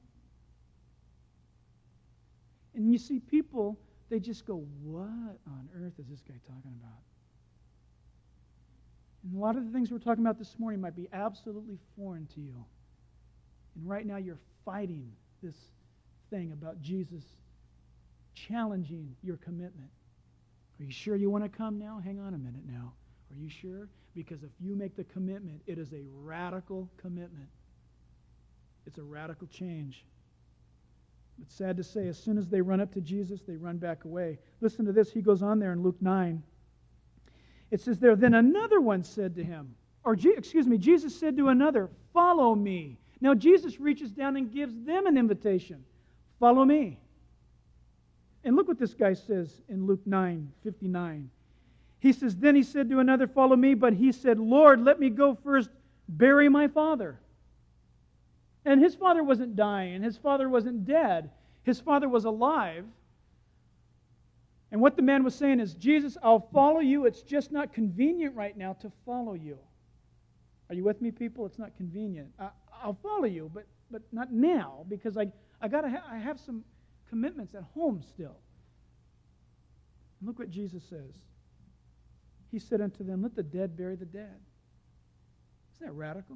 And you see people, they just go, what on earth is this guy talking about? And a lot of the things we're talking about this morning might be absolutely foreign to you. And right now you're fighting this thing about Jesus challenging your commitment. Are you sure you want to come now? Hang on a minute now. Are you sure? Because if you make the commitment, it is a radical commitment. It's a radical change. It's sad to say, as soon as they run up to Jesus, they run back away. Listen to this. He goes on there in Luke nine. It says there, then another one said to him, or excuse me, Jesus said to another, follow me. Now Jesus reaches down and gives them an invitation. Follow me. And look what this guy says in Luke nine fifty-nine. He says, then he said to another, follow me, but he said, Lord, let me go first bury my father. And his father wasn't dying. His father wasn't dead. His father was alive. And what the man was saying is, Jesus, I'll follow you. It's just not convenient right now to follow you. Are you with me, people? It's not convenient. I, I'll follow you, but but not now, because I I gotta ha- I have some commitments at home still. And look what Jesus says. He said unto them, let the dead bury the dead. Isn't that radical?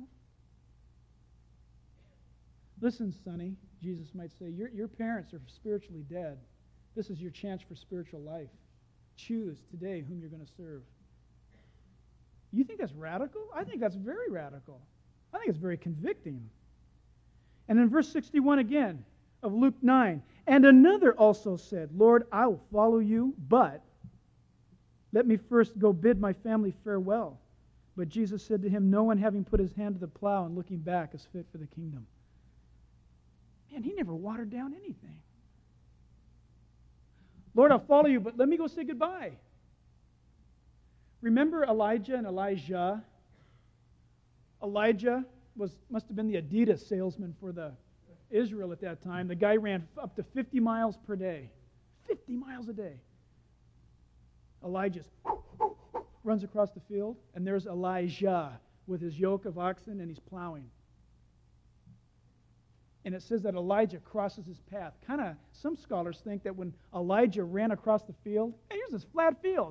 Listen, Sonny, Jesus might say, your, your parents are spiritually dead. This is your chance for spiritual life. Choose today whom you're going to serve. You think that's radical? I think that's very radical. I think it's very convicting. And in verse sixty-one again of Luke nine, and another also said, Lord, I will follow you, but let me first go bid my family farewell. But Jesus said to him, no one having put his hand to the plow and looking back is fit for the kingdom. Man, he never watered down anything. Lord, I'll follow you, but let me go say goodbye. Remember Elijah and Elijah? Elijah was must have been the Adidas salesman for the Israel at that time. The guy ran up to fifty miles per day. fifty miles a day. Elijah runs across the field, and there's Elijah with his yoke of oxen, and he's plowing. And it says that Elijah crosses his path. Kind of, some scholars think that when Elijah ran across the field, hey, here's this flat field.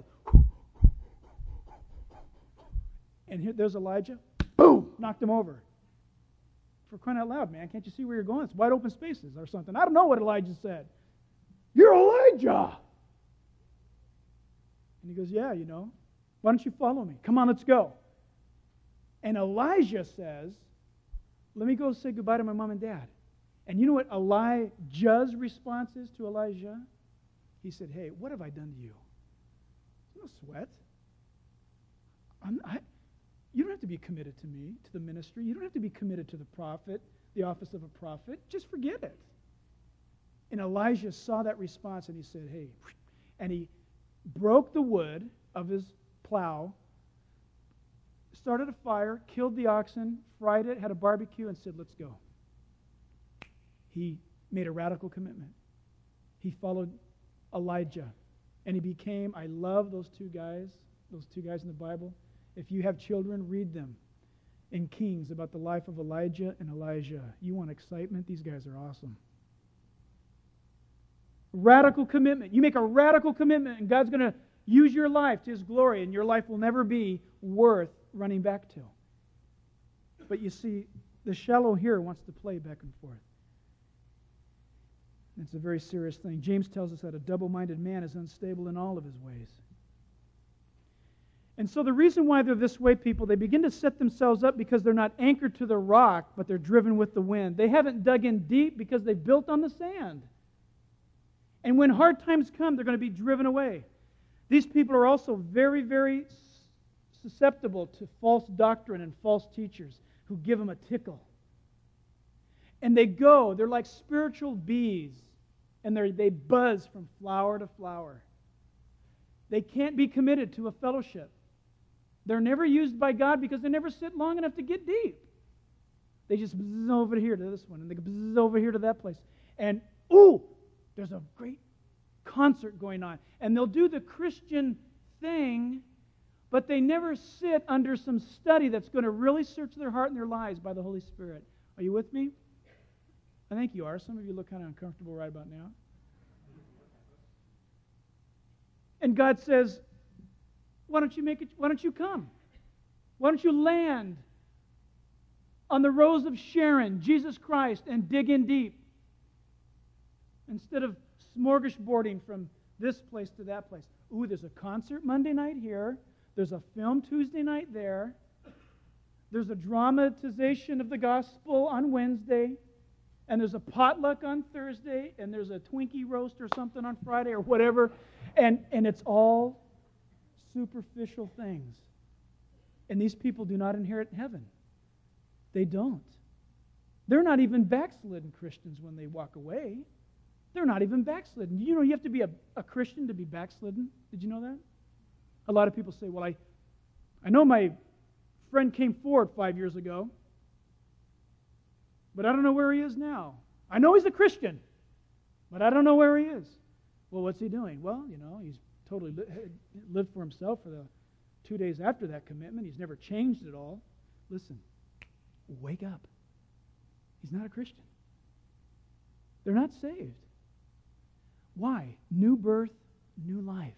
And here, there's Elijah. Boom! Knocked him over. For crying out loud, man, can't you see where you're going? It's wide open spaces or something. I don't know what Elijah said. You're Elijah! And he goes, yeah, you know. Why don't you follow me? Come on, let's go. And Elijah says, let me go say goodbye to my mom and dad. And you know what Elijah's response is to Elijah? he said, hey, what have I done to you? No sweat. I'm, I, you don't have to be committed to me, to the ministry. You don't have to be committed to the prophet, the office of a prophet. Just forget it. And Elijah saw that response and he said, hey, and he broke the wood of his plow, started a fire, killed the oxen, fried it, had a barbecue, and said, let's go. He made a radical commitment. He followed Elijah, and he became, I love those two guys, those two guys in the Bible. If you have children, read them in Kings about the life of Elijah and Elijah. You want excitement? These guys are awesome. Radical commitment. You make a radical commitment, and God's going to use your life to His glory, and your life will never be worth running back to. But you see, the shallow here wants to play back and forth. It's a very serious thing. James tells us that a double-minded man is unstable in all of his ways. And so the reason why they're this way, people, they begin to set themselves up because they're not anchored to the rock, but they're driven with the wind. They haven't dug in deep because they've built on the sand. And when hard times come, they're going to be driven away. These people are also very, very susceptible to false doctrine and false teachers who give them a tickle. And they go, they're like spiritual bees, and they they buzz from flower to flower. They can't be committed to a fellowship. They're never used by God because they never sit long enough to get deep. They just buzz over here to this one, and they buzz over here to that place. And, ooh, there's a great concert going on. And they'll do the Christian thing, but they never sit under some study that's going to really search their heart and their lives by the Holy Spirit. Are you with me? I think you are. Some of you look kind of uncomfortable right about now. And God says, why don't you make it, why don't you come? Why don't you land on the rose of Sharon, Jesus Christ, and dig in deep? Instead of smorgasbording from this place to that place. Ooh, there's a concert Monday night here. There's a film Tuesday night there. There's a dramatization of the gospel on Wednesday. And there's a potluck on Thursday. And there's a Twinkie roast or something on Friday or whatever. And, and it's all superficial things. And these people do not inherit heaven. They don't. They're not even backslidden Christians when they walk away. They're not even backslidden. You know, you have to be a, a Christian to be backslidden. Did you know that? A lot of people say, well, I, I know my friend came forward five years ago, but I don't know where he is now. I know he's a Christian, but I don't know where he is. Well, what's he doing? Well, you know, he's totally li- lived for himself for the two days after that commitment. He's never changed at all. Listen, wake up. He's not a Christian. They're not saved. Why? New birth, new life.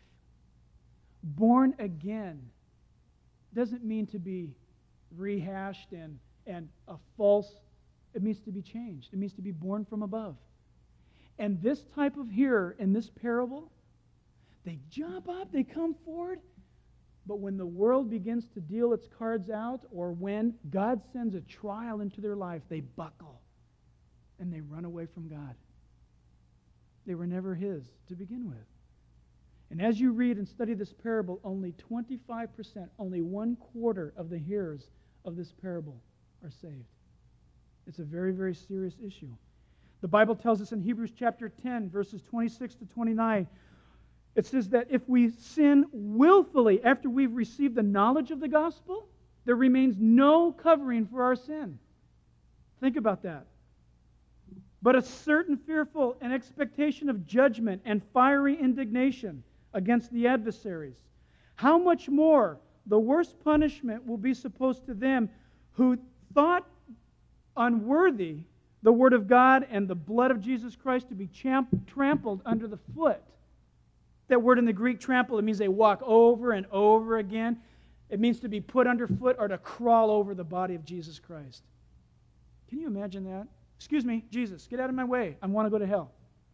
Born again doesn't mean to be rehashed and, and a false, it means to be changed. It means to be born from above. And this type of hearer in this parable, they jump up, they come forward, but when the world begins to deal its cards out, or when God sends a trial into their life, they buckle and they run away from God. They were never His to begin with. And as you read and study this parable, only twenty-five percent, only one quarter of the hearers of this parable are saved. It's a very, very serious issue. The Bible tells us in Hebrews chapter ten, verses twenty-six to twenty-nine, it says that if we sin willfully after we've received the knowledge of the gospel, there remains no covering for our sin. Think about that. But a certain fearful and expectation of judgment and fiery indignation against the adversaries. How much more the worst punishment will be supposed to them who thought unworthy the Word of God and the blood of Jesus Christ to be champ- trampled under the foot. That word in the Greek, trample, it means they walk over and over again. It means to be put underfoot or to crawl over the body of Jesus Christ. Can you imagine that? Excuse me, Jesus, get out of my way. I want to go to hell.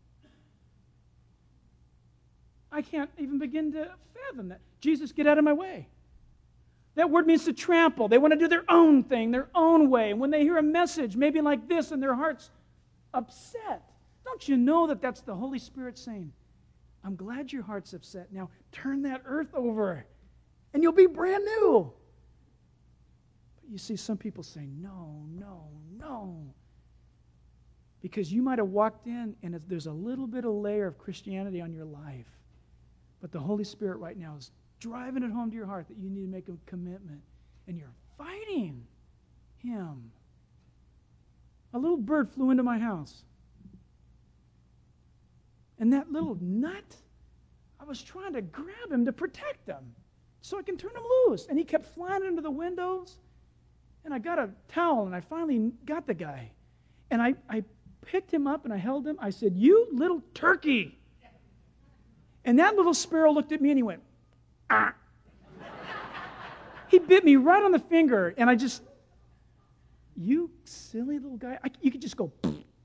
I can't even begin to fathom that. Jesus, get out of my way. That word means to trample. They want to do their own thing, their own way. And when they hear a message, maybe like this, and their heart's upset, don't you know that that's the Holy Spirit saying, I'm glad your heart's upset. Now turn that earth over, and you'll be brand new. But you see, some people say, no, no, no. Because you might have walked in, and there's a little bit of layer of Christianity on your life. But the Holy Spirit right now is driving it home to your heart that you need to make a commitment. And you're fighting Him. A little bird flew into my house. And that little nut, I was trying to grab him to protect him so I can turn him loose. And he kept flying into the windows. And I got a towel, and I finally got the guy. And I, I picked him up, and I held him. I said, you little turkey. And that little sparrow looked at me, and he went, ah. He bit me right on the finger, and I just, you silly little guy. I, you could just go,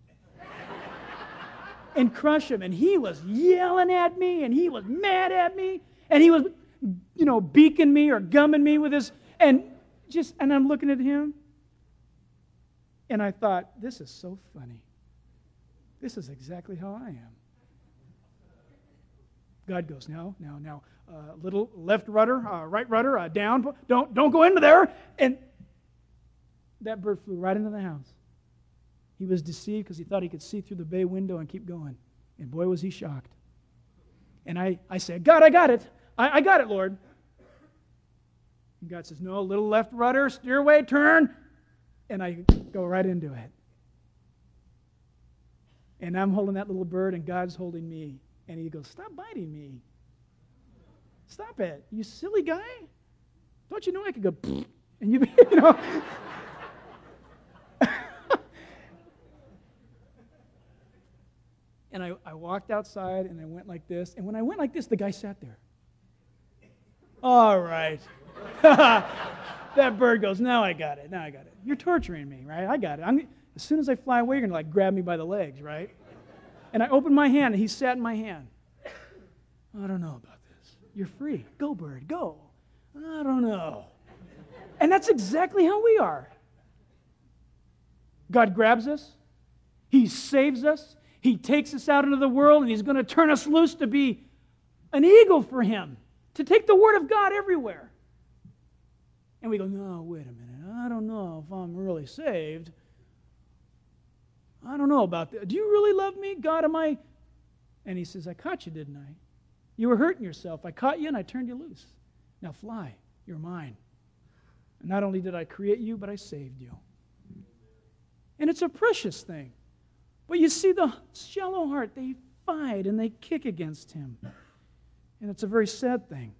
and crush him. And he was yelling at me, and he was mad at me, and he was, you know, beaking me or gumming me with his, and just, and I'm looking at him, and I thought, this is so funny. This is exactly how I am. God goes, no, no, no, uh, little left rudder, uh, right rudder, uh, down, don't, don't go into there, and that bird flew right into the house. He was deceived because he thought he could see through the bay window and keep going. And boy, was he shocked. And I, I said, God, I got it. I, I got it, Lord. And God says, no, little left rudder, steer away, turn. And I go right into it. And I'm holding that little bird, and God's holding me. And he goes, stop biting me. Stop it. You silly guy. Don't you know I could go, and you, you know. And I, I walked outside, and I went like this. And when I went like this, the guy sat there. All right. That bird goes, now I got it. Now I got it. You're torturing me, right? I got it. I'm, as soon as I fly away, you're going to like grab me by the legs, right? And I opened my hand, and he sat in my hand. I don't know about this. You're free. Go, bird, go. I don't know. And that's exactly how we are. God grabs us. He saves us. He takes us out into the world, and He's going to turn us loose to be an eagle for Him, to take the Word of God everywhere. And we go, no, wait a minute. I don't know if I'm really saved. I don't know about that. Do you really love me? God, am I? And He says, I caught you, didn't I? You were hurting yourself. I caught you, and I turned you loose. Now fly. You're mine. And not only did I create you, but I saved you. And it's a precious thing. But you see, the shallow heart, they fight and they kick against Him. And it's a very sad thing.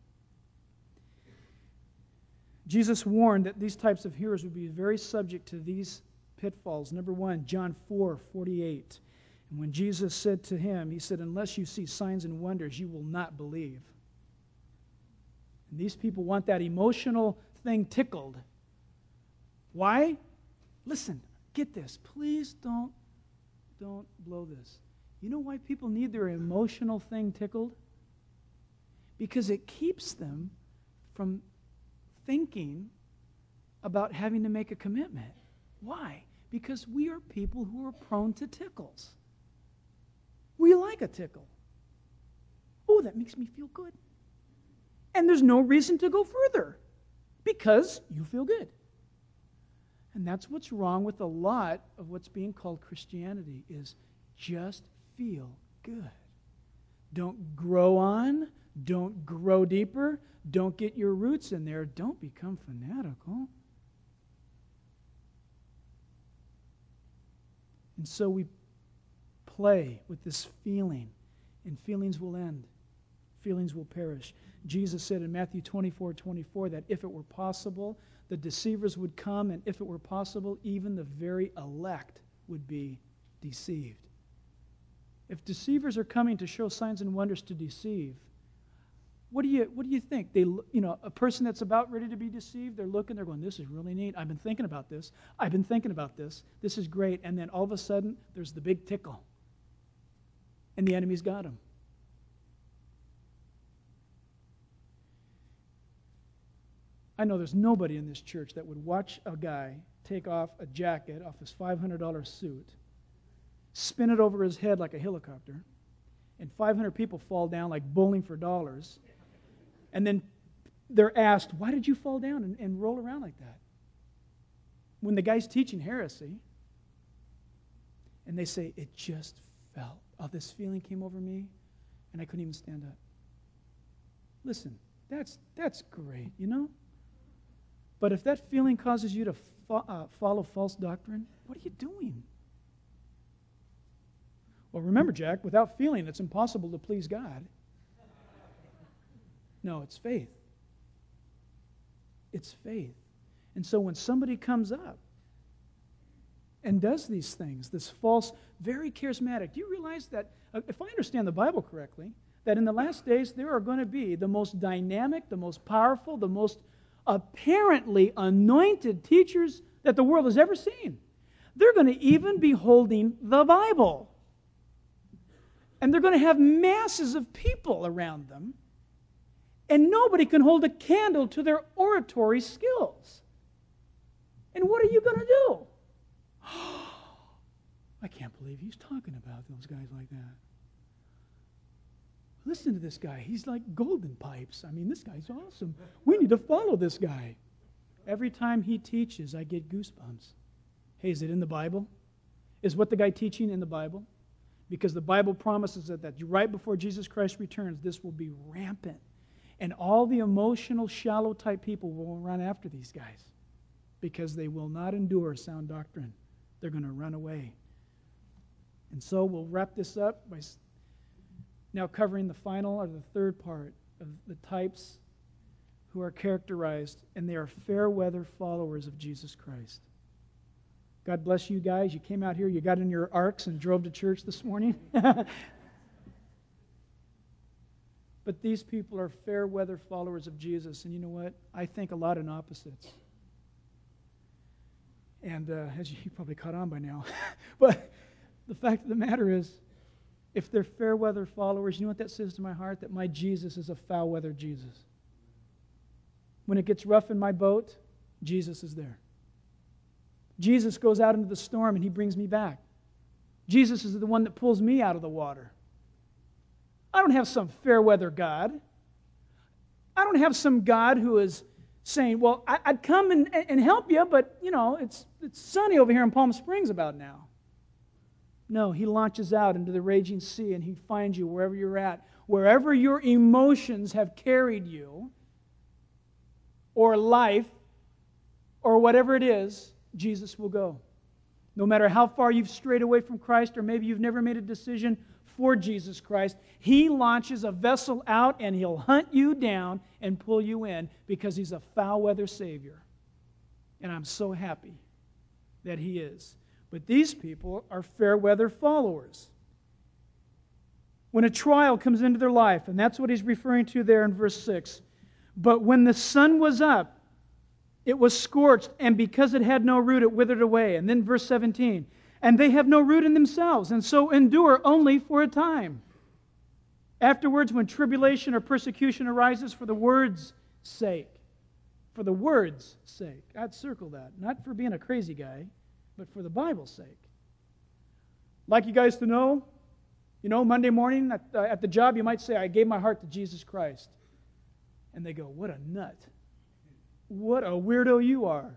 Jesus warned that these types of hearers would be very subject to these pitfalls. Number one, John four forty-eight. And when Jesus said to him, He said, unless you see signs and wonders, you will not believe. And these people want that emotional thing tickled. Why? Listen, get this. Please don't Don't blow this. You know why people need their emotional thing tickled? Because it keeps them from thinking about having to make a commitment. Why? Because we are people who are prone to tickles. We like a tickle. Oh, that makes me feel good. And there's no reason to go further because you feel good. And that's what's wrong with a lot of what's being called Christianity is just feel good. Don't grow on. Don't grow deeper. Don't get your roots in there. Don't become fanatical. And so we play with this feeling, and feelings will end. Feelings will perish. Jesus said in Matthew twenty-four twenty-four that if it were possible, the deceivers would come, and if it were possible, even the very elect would be deceived. If deceivers are coming to show signs and wonders to deceive, what do you what do you think? They, you know, a person that's about ready to be deceived, they're looking, they're going, this is really neat. I've been thinking about this. I've been thinking about this. This is great. And then all of a sudden, there's the big tickle. And the enemy's got them. I know there's nobody in this church that would watch a guy take off a jacket off his five hundred dollars suit, spin it over his head like a helicopter, and five hundred people fall down like bowling for dollars. And then they're asked, why did you fall down and, and roll around like that? When the guy's teaching heresy, and they say, it just felt. Oh, this feeling came over me, and I couldn't even stand up. Listen, that's that's great, you know? But if that feeling causes you to fo- uh, follow false doctrine, what are you doing? Well, remember, Jack, without feeling, it's impossible to please God. No, it's faith. It's faith. And so when somebody comes up and does these things, this false, very charismatic, do you realize that, uh, if I understand the Bible correctly, that in the last days there are going to be the most dynamic, the most powerful, the most apparently anointed teachers that the world has ever seen. They're going to even be holding the Bible. And they're going to have masses of people around them. And nobody can hold a candle to their oratory skills. And what are you going to do? I can't believe he's talking about those guys like that. Listen to this guy. He's like golden pipes. I mean, this guy's awesome. We need to follow this guy. Every time he teaches, I get goosebumps. Hey, is it in the Bible? Is what the guy teaching in the Bible? Because the Bible promises that, that right before Jesus Christ returns, this will be rampant. And all the emotional, shallow type people will run after these guys because they will not endure sound doctrine. They're going to run away. And so we'll wrap this up by now covering the final or the third part of the types who are characterized, and they are fair weather followers of Jesus Christ. God bless you guys. You came out here, you got in your arks and drove to church this morning. But these people are fair weather followers of Jesus. And you know what? I think a lot in opposites. And uh, as you probably caught on by now. But the fact of the matter is, if they're fair weather followers, you know what that says to my heart? That my Jesus is a foul weather Jesus. When it gets rough in my boat, Jesus is there. Jesus goes out into the storm and he brings me back. Jesus is the one that pulls me out of the water. I don't have some fair weather God. I don't have some God who is saying, well, I'd come and, and help you, but, you know, it's, it's sunny over here in Palm Springs about now. No, he launches out into the raging sea and he finds you wherever you're at. Wherever your emotions have carried you, or life, or whatever it is, Jesus will go. No matter how far you've strayed away from Christ, or maybe you've never made a decision for Jesus Christ, he launches a vessel out and he'll hunt you down and pull you in because he's a foul weather Savior. And I'm so happy that he is. But these people are fair weather followers. When a trial comes into their life, and that's what he's referring to there in verse six, but when the sun was up, it was scorched, and because it had no root, it withered away. And then verse seventeen, and they have no root in themselves, and so endure only for a time. Afterwards, when tribulation or persecution arises for the word's sake, for the word's sake, I'd circle that, not for being a crazy guy, but for the Bible's sake. Like you guys to know, you know, Monday morning at, uh, at the job, you might say, I gave my heart to Jesus Christ. And they go, what a nut. What a weirdo you are.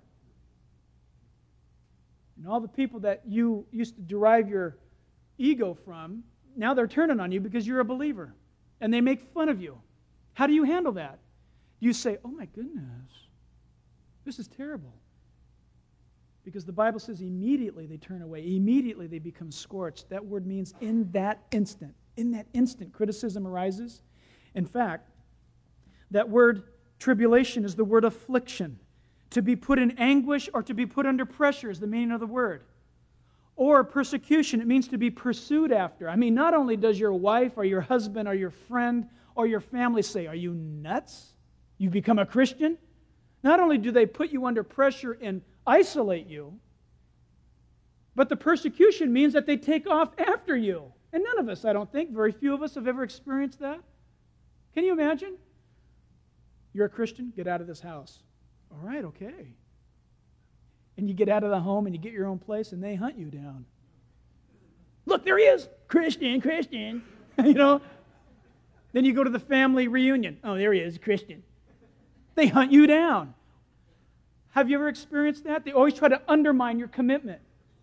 And all the people that you used to derive your ego from, now they're turning on you because you're a believer. And they make fun of you. How do you handle that? You say, oh my goodness, this is terrible. Because the Bible says immediately they turn away. Immediately they become scorched. That word means in that instant. In that instant, criticism arises. In fact, that word tribulation is the word affliction. To be put in anguish or to be put under pressure is the meaning of the word. Or persecution, it means to be pursued after. I mean, not only does your wife or your husband or your friend or your family say, are you nuts? You've become a Christian? Not only do they put you under pressure and isolate you, but the persecution means that they take off after you. And none of us, I don't think, very few of us have ever experienced that. Can you imagine? You're a Christian, get out of this house. All right, okay. And you get out of the home and you get your own place and they hunt you down. Look, there he is. Christian, Christian. You know? Then you go to the family reunion. Oh, there he is, Christian. They hunt you down. Have you ever experienced that? They always try to undermine your commitment.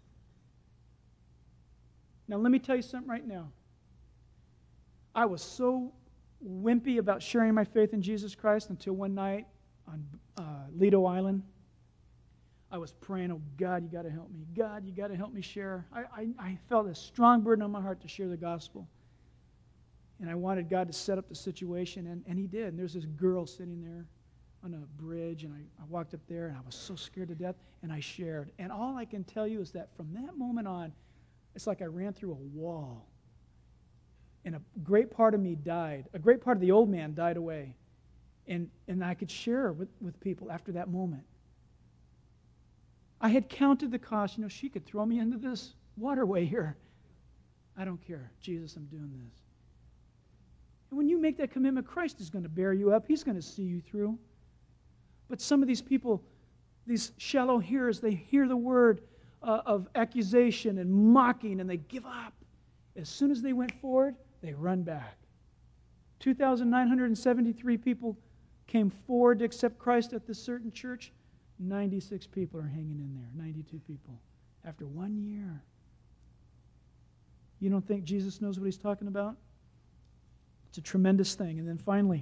Now, let me tell you something right now. I was so wimpy about sharing my faith in Jesus Christ until one night on uh, Lido Island. I was praying, oh, God, you got to help me. God, you got to help me share. I, I, I felt a strong burden on my heart to share the gospel. And I wanted God to set up the situation, and, and he did. And there's this girl sitting there on a bridge, and I, I walked up there, and I was so scared to death, and I shared. And all I can tell you is that from that moment on, it's like I ran through a wall. And a great part of me died. A great part of the old man died away. And, and I could share with, with people after that moment. I had counted the cost. You know, she could throw me into this waterway here. I don't care. Jesus, I'm doing this. And when you make that commitment, Christ is going to bear you up. He's going to see you through. But some of these people, these shallow hearers, they hear the word uh, of accusation and mocking, and they give up. As soon as they went forward, they run back. two thousand nine hundred seventy-three people came forward to accept Christ at this certain church. ninety-six people are hanging in there, ninety-two people, after one year. You don't think Jesus knows what he's talking about? It's a tremendous thing. And then finally,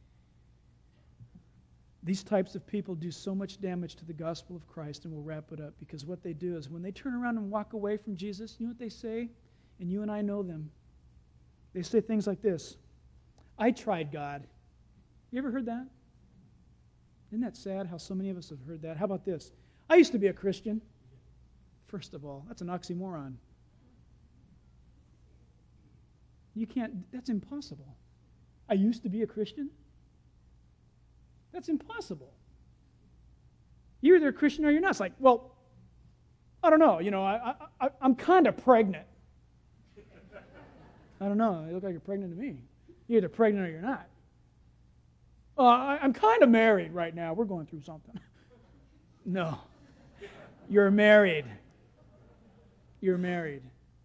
these types of people do so much damage to the gospel of Christ, and we'll wrap it up, because what they do is when they turn around and walk away from Jesus, you know what they say? And you and I know them. They say things like this: I tried God. You ever heard that? Isn't that sad how so many of us have heard that? How about this? I used to be a Christian. First of all, that's an oxymoron. You can't, that's impossible. I used to be a Christian? That's impossible. You're either a Christian or you're not. It's like, well, I don't know. You know, I, I, I'm kind of pregnant. I don't know. You look like you're pregnant to me. You're either pregnant or you're not. Uh, I, I'm kind of married right now. We're going through something. No. You're married. You're married.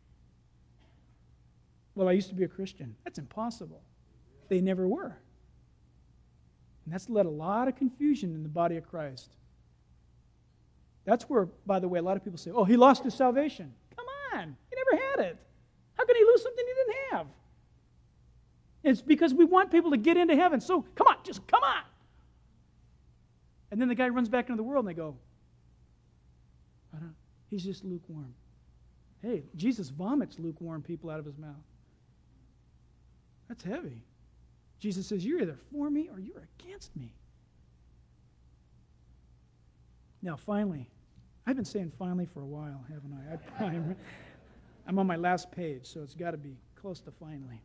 Well, I used to be a Christian. That's impossible. They never were. And that's led a lot of confusion in the body of Christ. That's where, by the way, a lot of people say, oh, he lost his salvation. Come on. He never had it. How can he lose something he didn't have? It's because we want people to get into heaven. So, come on, just come on. And then the guy runs back into the world and they go, I don't, he's just lukewarm. Hey, Jesus vomits lukewarm people out of his mouth. That's heavy. Jesus says, you're either for me or you're against me. Now, finally, I've been saying finally for a while, haven't I? I I'm on my last page, so it's got to be close to finally.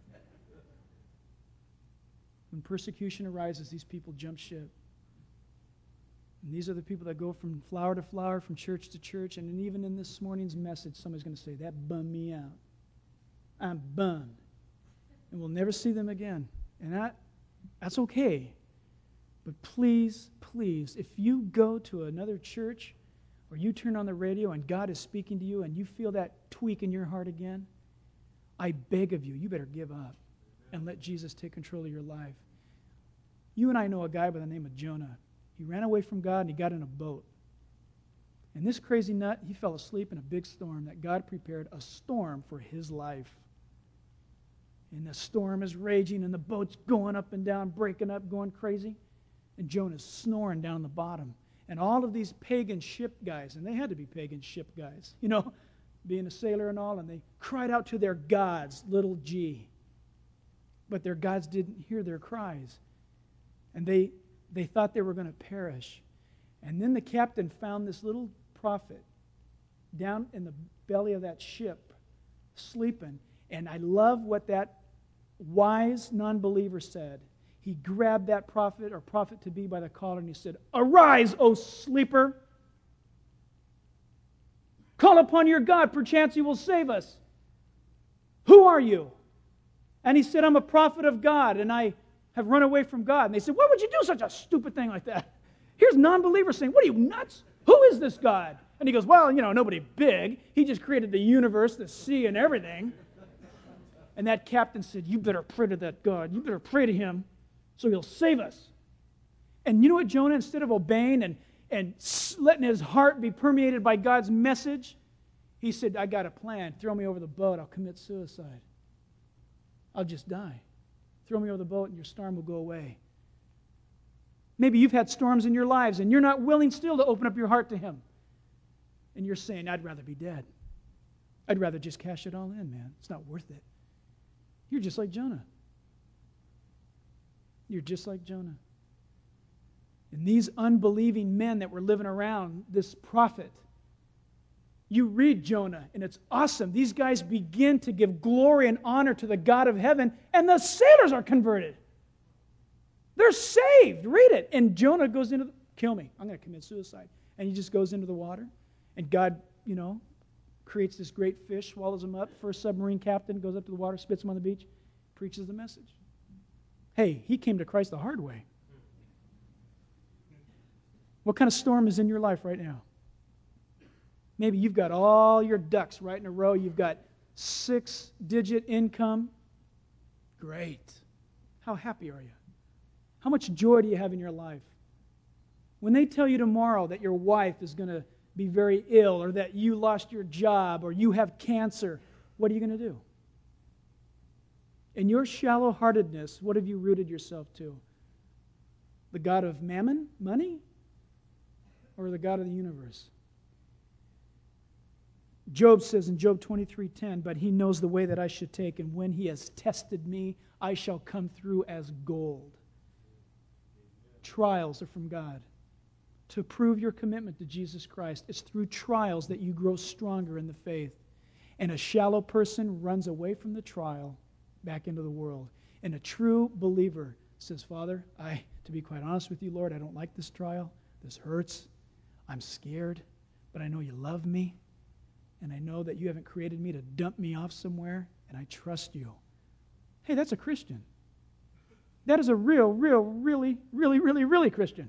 When persecution arises, these people jump ship. And these are the people that go from flower to flower, from church to church, and even in this morning's message, somebody's going to say, that bummed me out. I'm bummed. And we'll never see them again. And that, that's okay. But please, please, if you go to another church or you turn on the radio and God is speaking to you and you feel that tweak in your heart again, I beg of you, you better give up and let Jesus take control of your life. You and I know a guy by the name of Jonah. He ran away from God and he got in a boat. And this crazy nut, he fell asleep in a big storm that God prepared a storm for his life. And the storm is raging and the boat's going up and down, breaking up, going crazy. And Jonah's snoring down the bottom. And all of these pagan ship guys, and they had to be pagan ship guys, you know, being a sailor and all, and they cried out to their gods, little g. But their gods didn't hear their cries. And they they thought they were going to perish. And then the captain found this little prophet down in the belly of that ship, sleeping. And I love what that wise non-believer said. He grabbed that prophet or prophet-to-be by the collar and he said, "Arise, O sleeper! Call upon your God, perchance he will save us. Who are you?" And he said, "I'm a prophet of God, and I have run away from God." And they said, "Why would you do such a stupid thing like that?" Here's non-believers saying, "What are you, nuts? Who is this God?" And he goes, "Well, you know, nobody big. He just created the universe, the sea, and everything." And that captain said, you better pray to that God. You better pray to him so he'll save us. And you know what, Jonah, instead of obeying and, and letting his heart be permeated by God's message, he said, I got a plan. Throw me over the boat. I'll commit suicide. I'll just die. Throw me over the boat and your storm will go away. Maybe you've had storms in your lives and you're not willing still to open up your heart to him. And you're saying, I'd rather be dead. I'd rather just cash it all in, man. It's not worth it. You're just like Jonah. You're just like Jonah. And these unbelieving men that were living around this prophet, you read Jonah, and it's awesome. These guys begin to give glory and honor to the God of heaven, and the sailors are converted. They're saved. Read it. And Jonah goes into the, kill me. I'm going to commit suicide. And he just goes into the water, and God, you know, creates this great fish, swallows him up. First submarine captain goes up to the water, spits him on the beach, preaches the message. Hey, he came to Christ the hard way. What kind of storm is in your life right now? Maybe you've got all your ducks right in a row. You've got six-digit income. Great. How happy are you? How much joy do you have in your life? When they tell you tomorrow that your wife is going to be very ill, or that you lost your job, or you have cancer, what are you going to do? In your shallow-heartedness, what have you rooted yourself to? The God of mammon, money, or the God of the universe? Job says in Job twenty-three ten, but he knows the way that I should take, and when he has tested me, I shall come through as gold. Trials are from God. To prove your commitment to Jesus Christ, it's through trials that you grow stronger in the faith. And a shallow person runs away from the trial back into the world. And a true believer says, Father, I, to be quite honest with you, Lord, I don't like this trial. This hurts. I'm scared, but I know you love me. And I know that you haven't created me to dump me off somewhere, and I trust you. Hey, that's a Christian. That is a real, real, really, really, really, really Christian.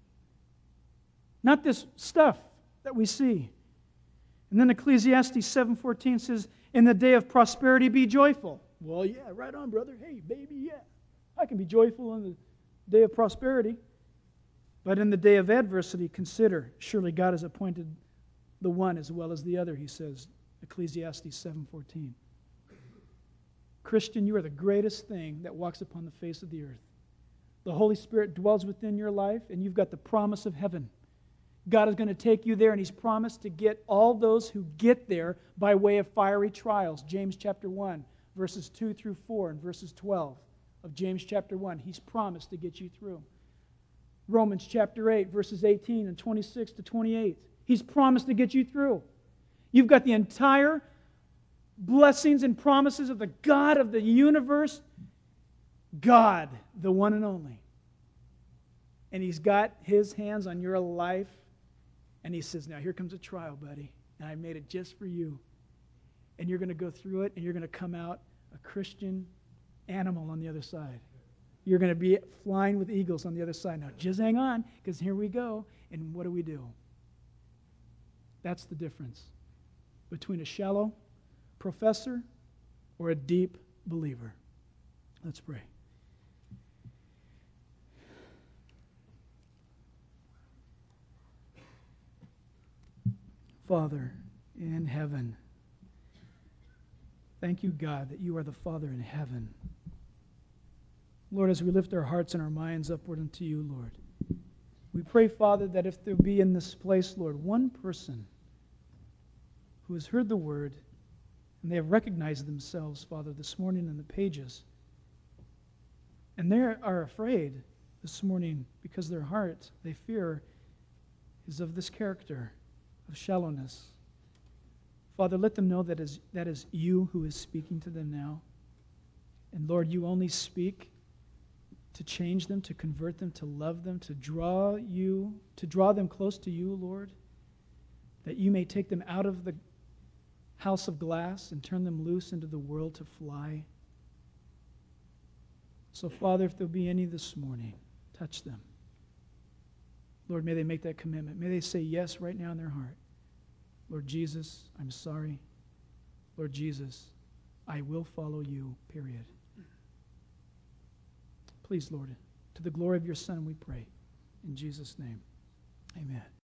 Not this stuff that we see. And then Ecclesiastes seven fourteen says, in the day of prosperity be joyful. Well, yeah, right on, brother. Hey, baby, yeah. I can be joyful in the day of prosperity. But in the day of adversity, consider, surely God has appointed the one as well as the other, he says, Ecclesiastes seven fourteen. Christian, you are the greatest thing that walks upon the face of the earth. The Holy Spirit dwells within your life, and you've got the promise of heaven. God is going to take you there, and he's promised to get all those who get there by way of fiery trials. James chapter one, verses two through four, and verses twelve of James chapter one. He's promised to get you through. Romans chapter eight, verses eighteen and twenty-six to twenty-eight. He's promised to get you through. You've got the entire blessings and promises of the God of the universe, God, the one and only. And he's got his hands on your life, and he says, now here comes a trial, buddy, and I made it just for you. And you're going to go through it, and you're going to come out a Christian animal on the other side. You're going to be flying with eagles on the other side. Now just hang on, because here we go, and what do we do? That's the difference between a shallow professor or a deep believer. Let's pray. Father in heaven, thank you, God, that you are the Father in heaven. Lord, as we lift our hearts and our minds upward unto you, Lord, we pray, Father, that if there be in this place, Lord, one person who has heard the word and they have recognized themselves, Father, this morning in the pages, and they are afraid this morning because their heart, they fear, is of this character of shallowness. Father, let them know that is, that is you who is speaking to them now. And Lord, you only speak to change them, to convert them, to love them, to draw you, to draw them close to you, Lord, that you may take them out of the house of glass and turn them loose into the world to fly. So, Father, if there be any this morning, touch them. Lord, may they make that commitment. May they say yes right now in their heart. Lord Jesus, I'm sorry. Lord Jesus, I will follow you, period. Please, Lord, to the glory of your Son we pray. In Jesus' name, amen.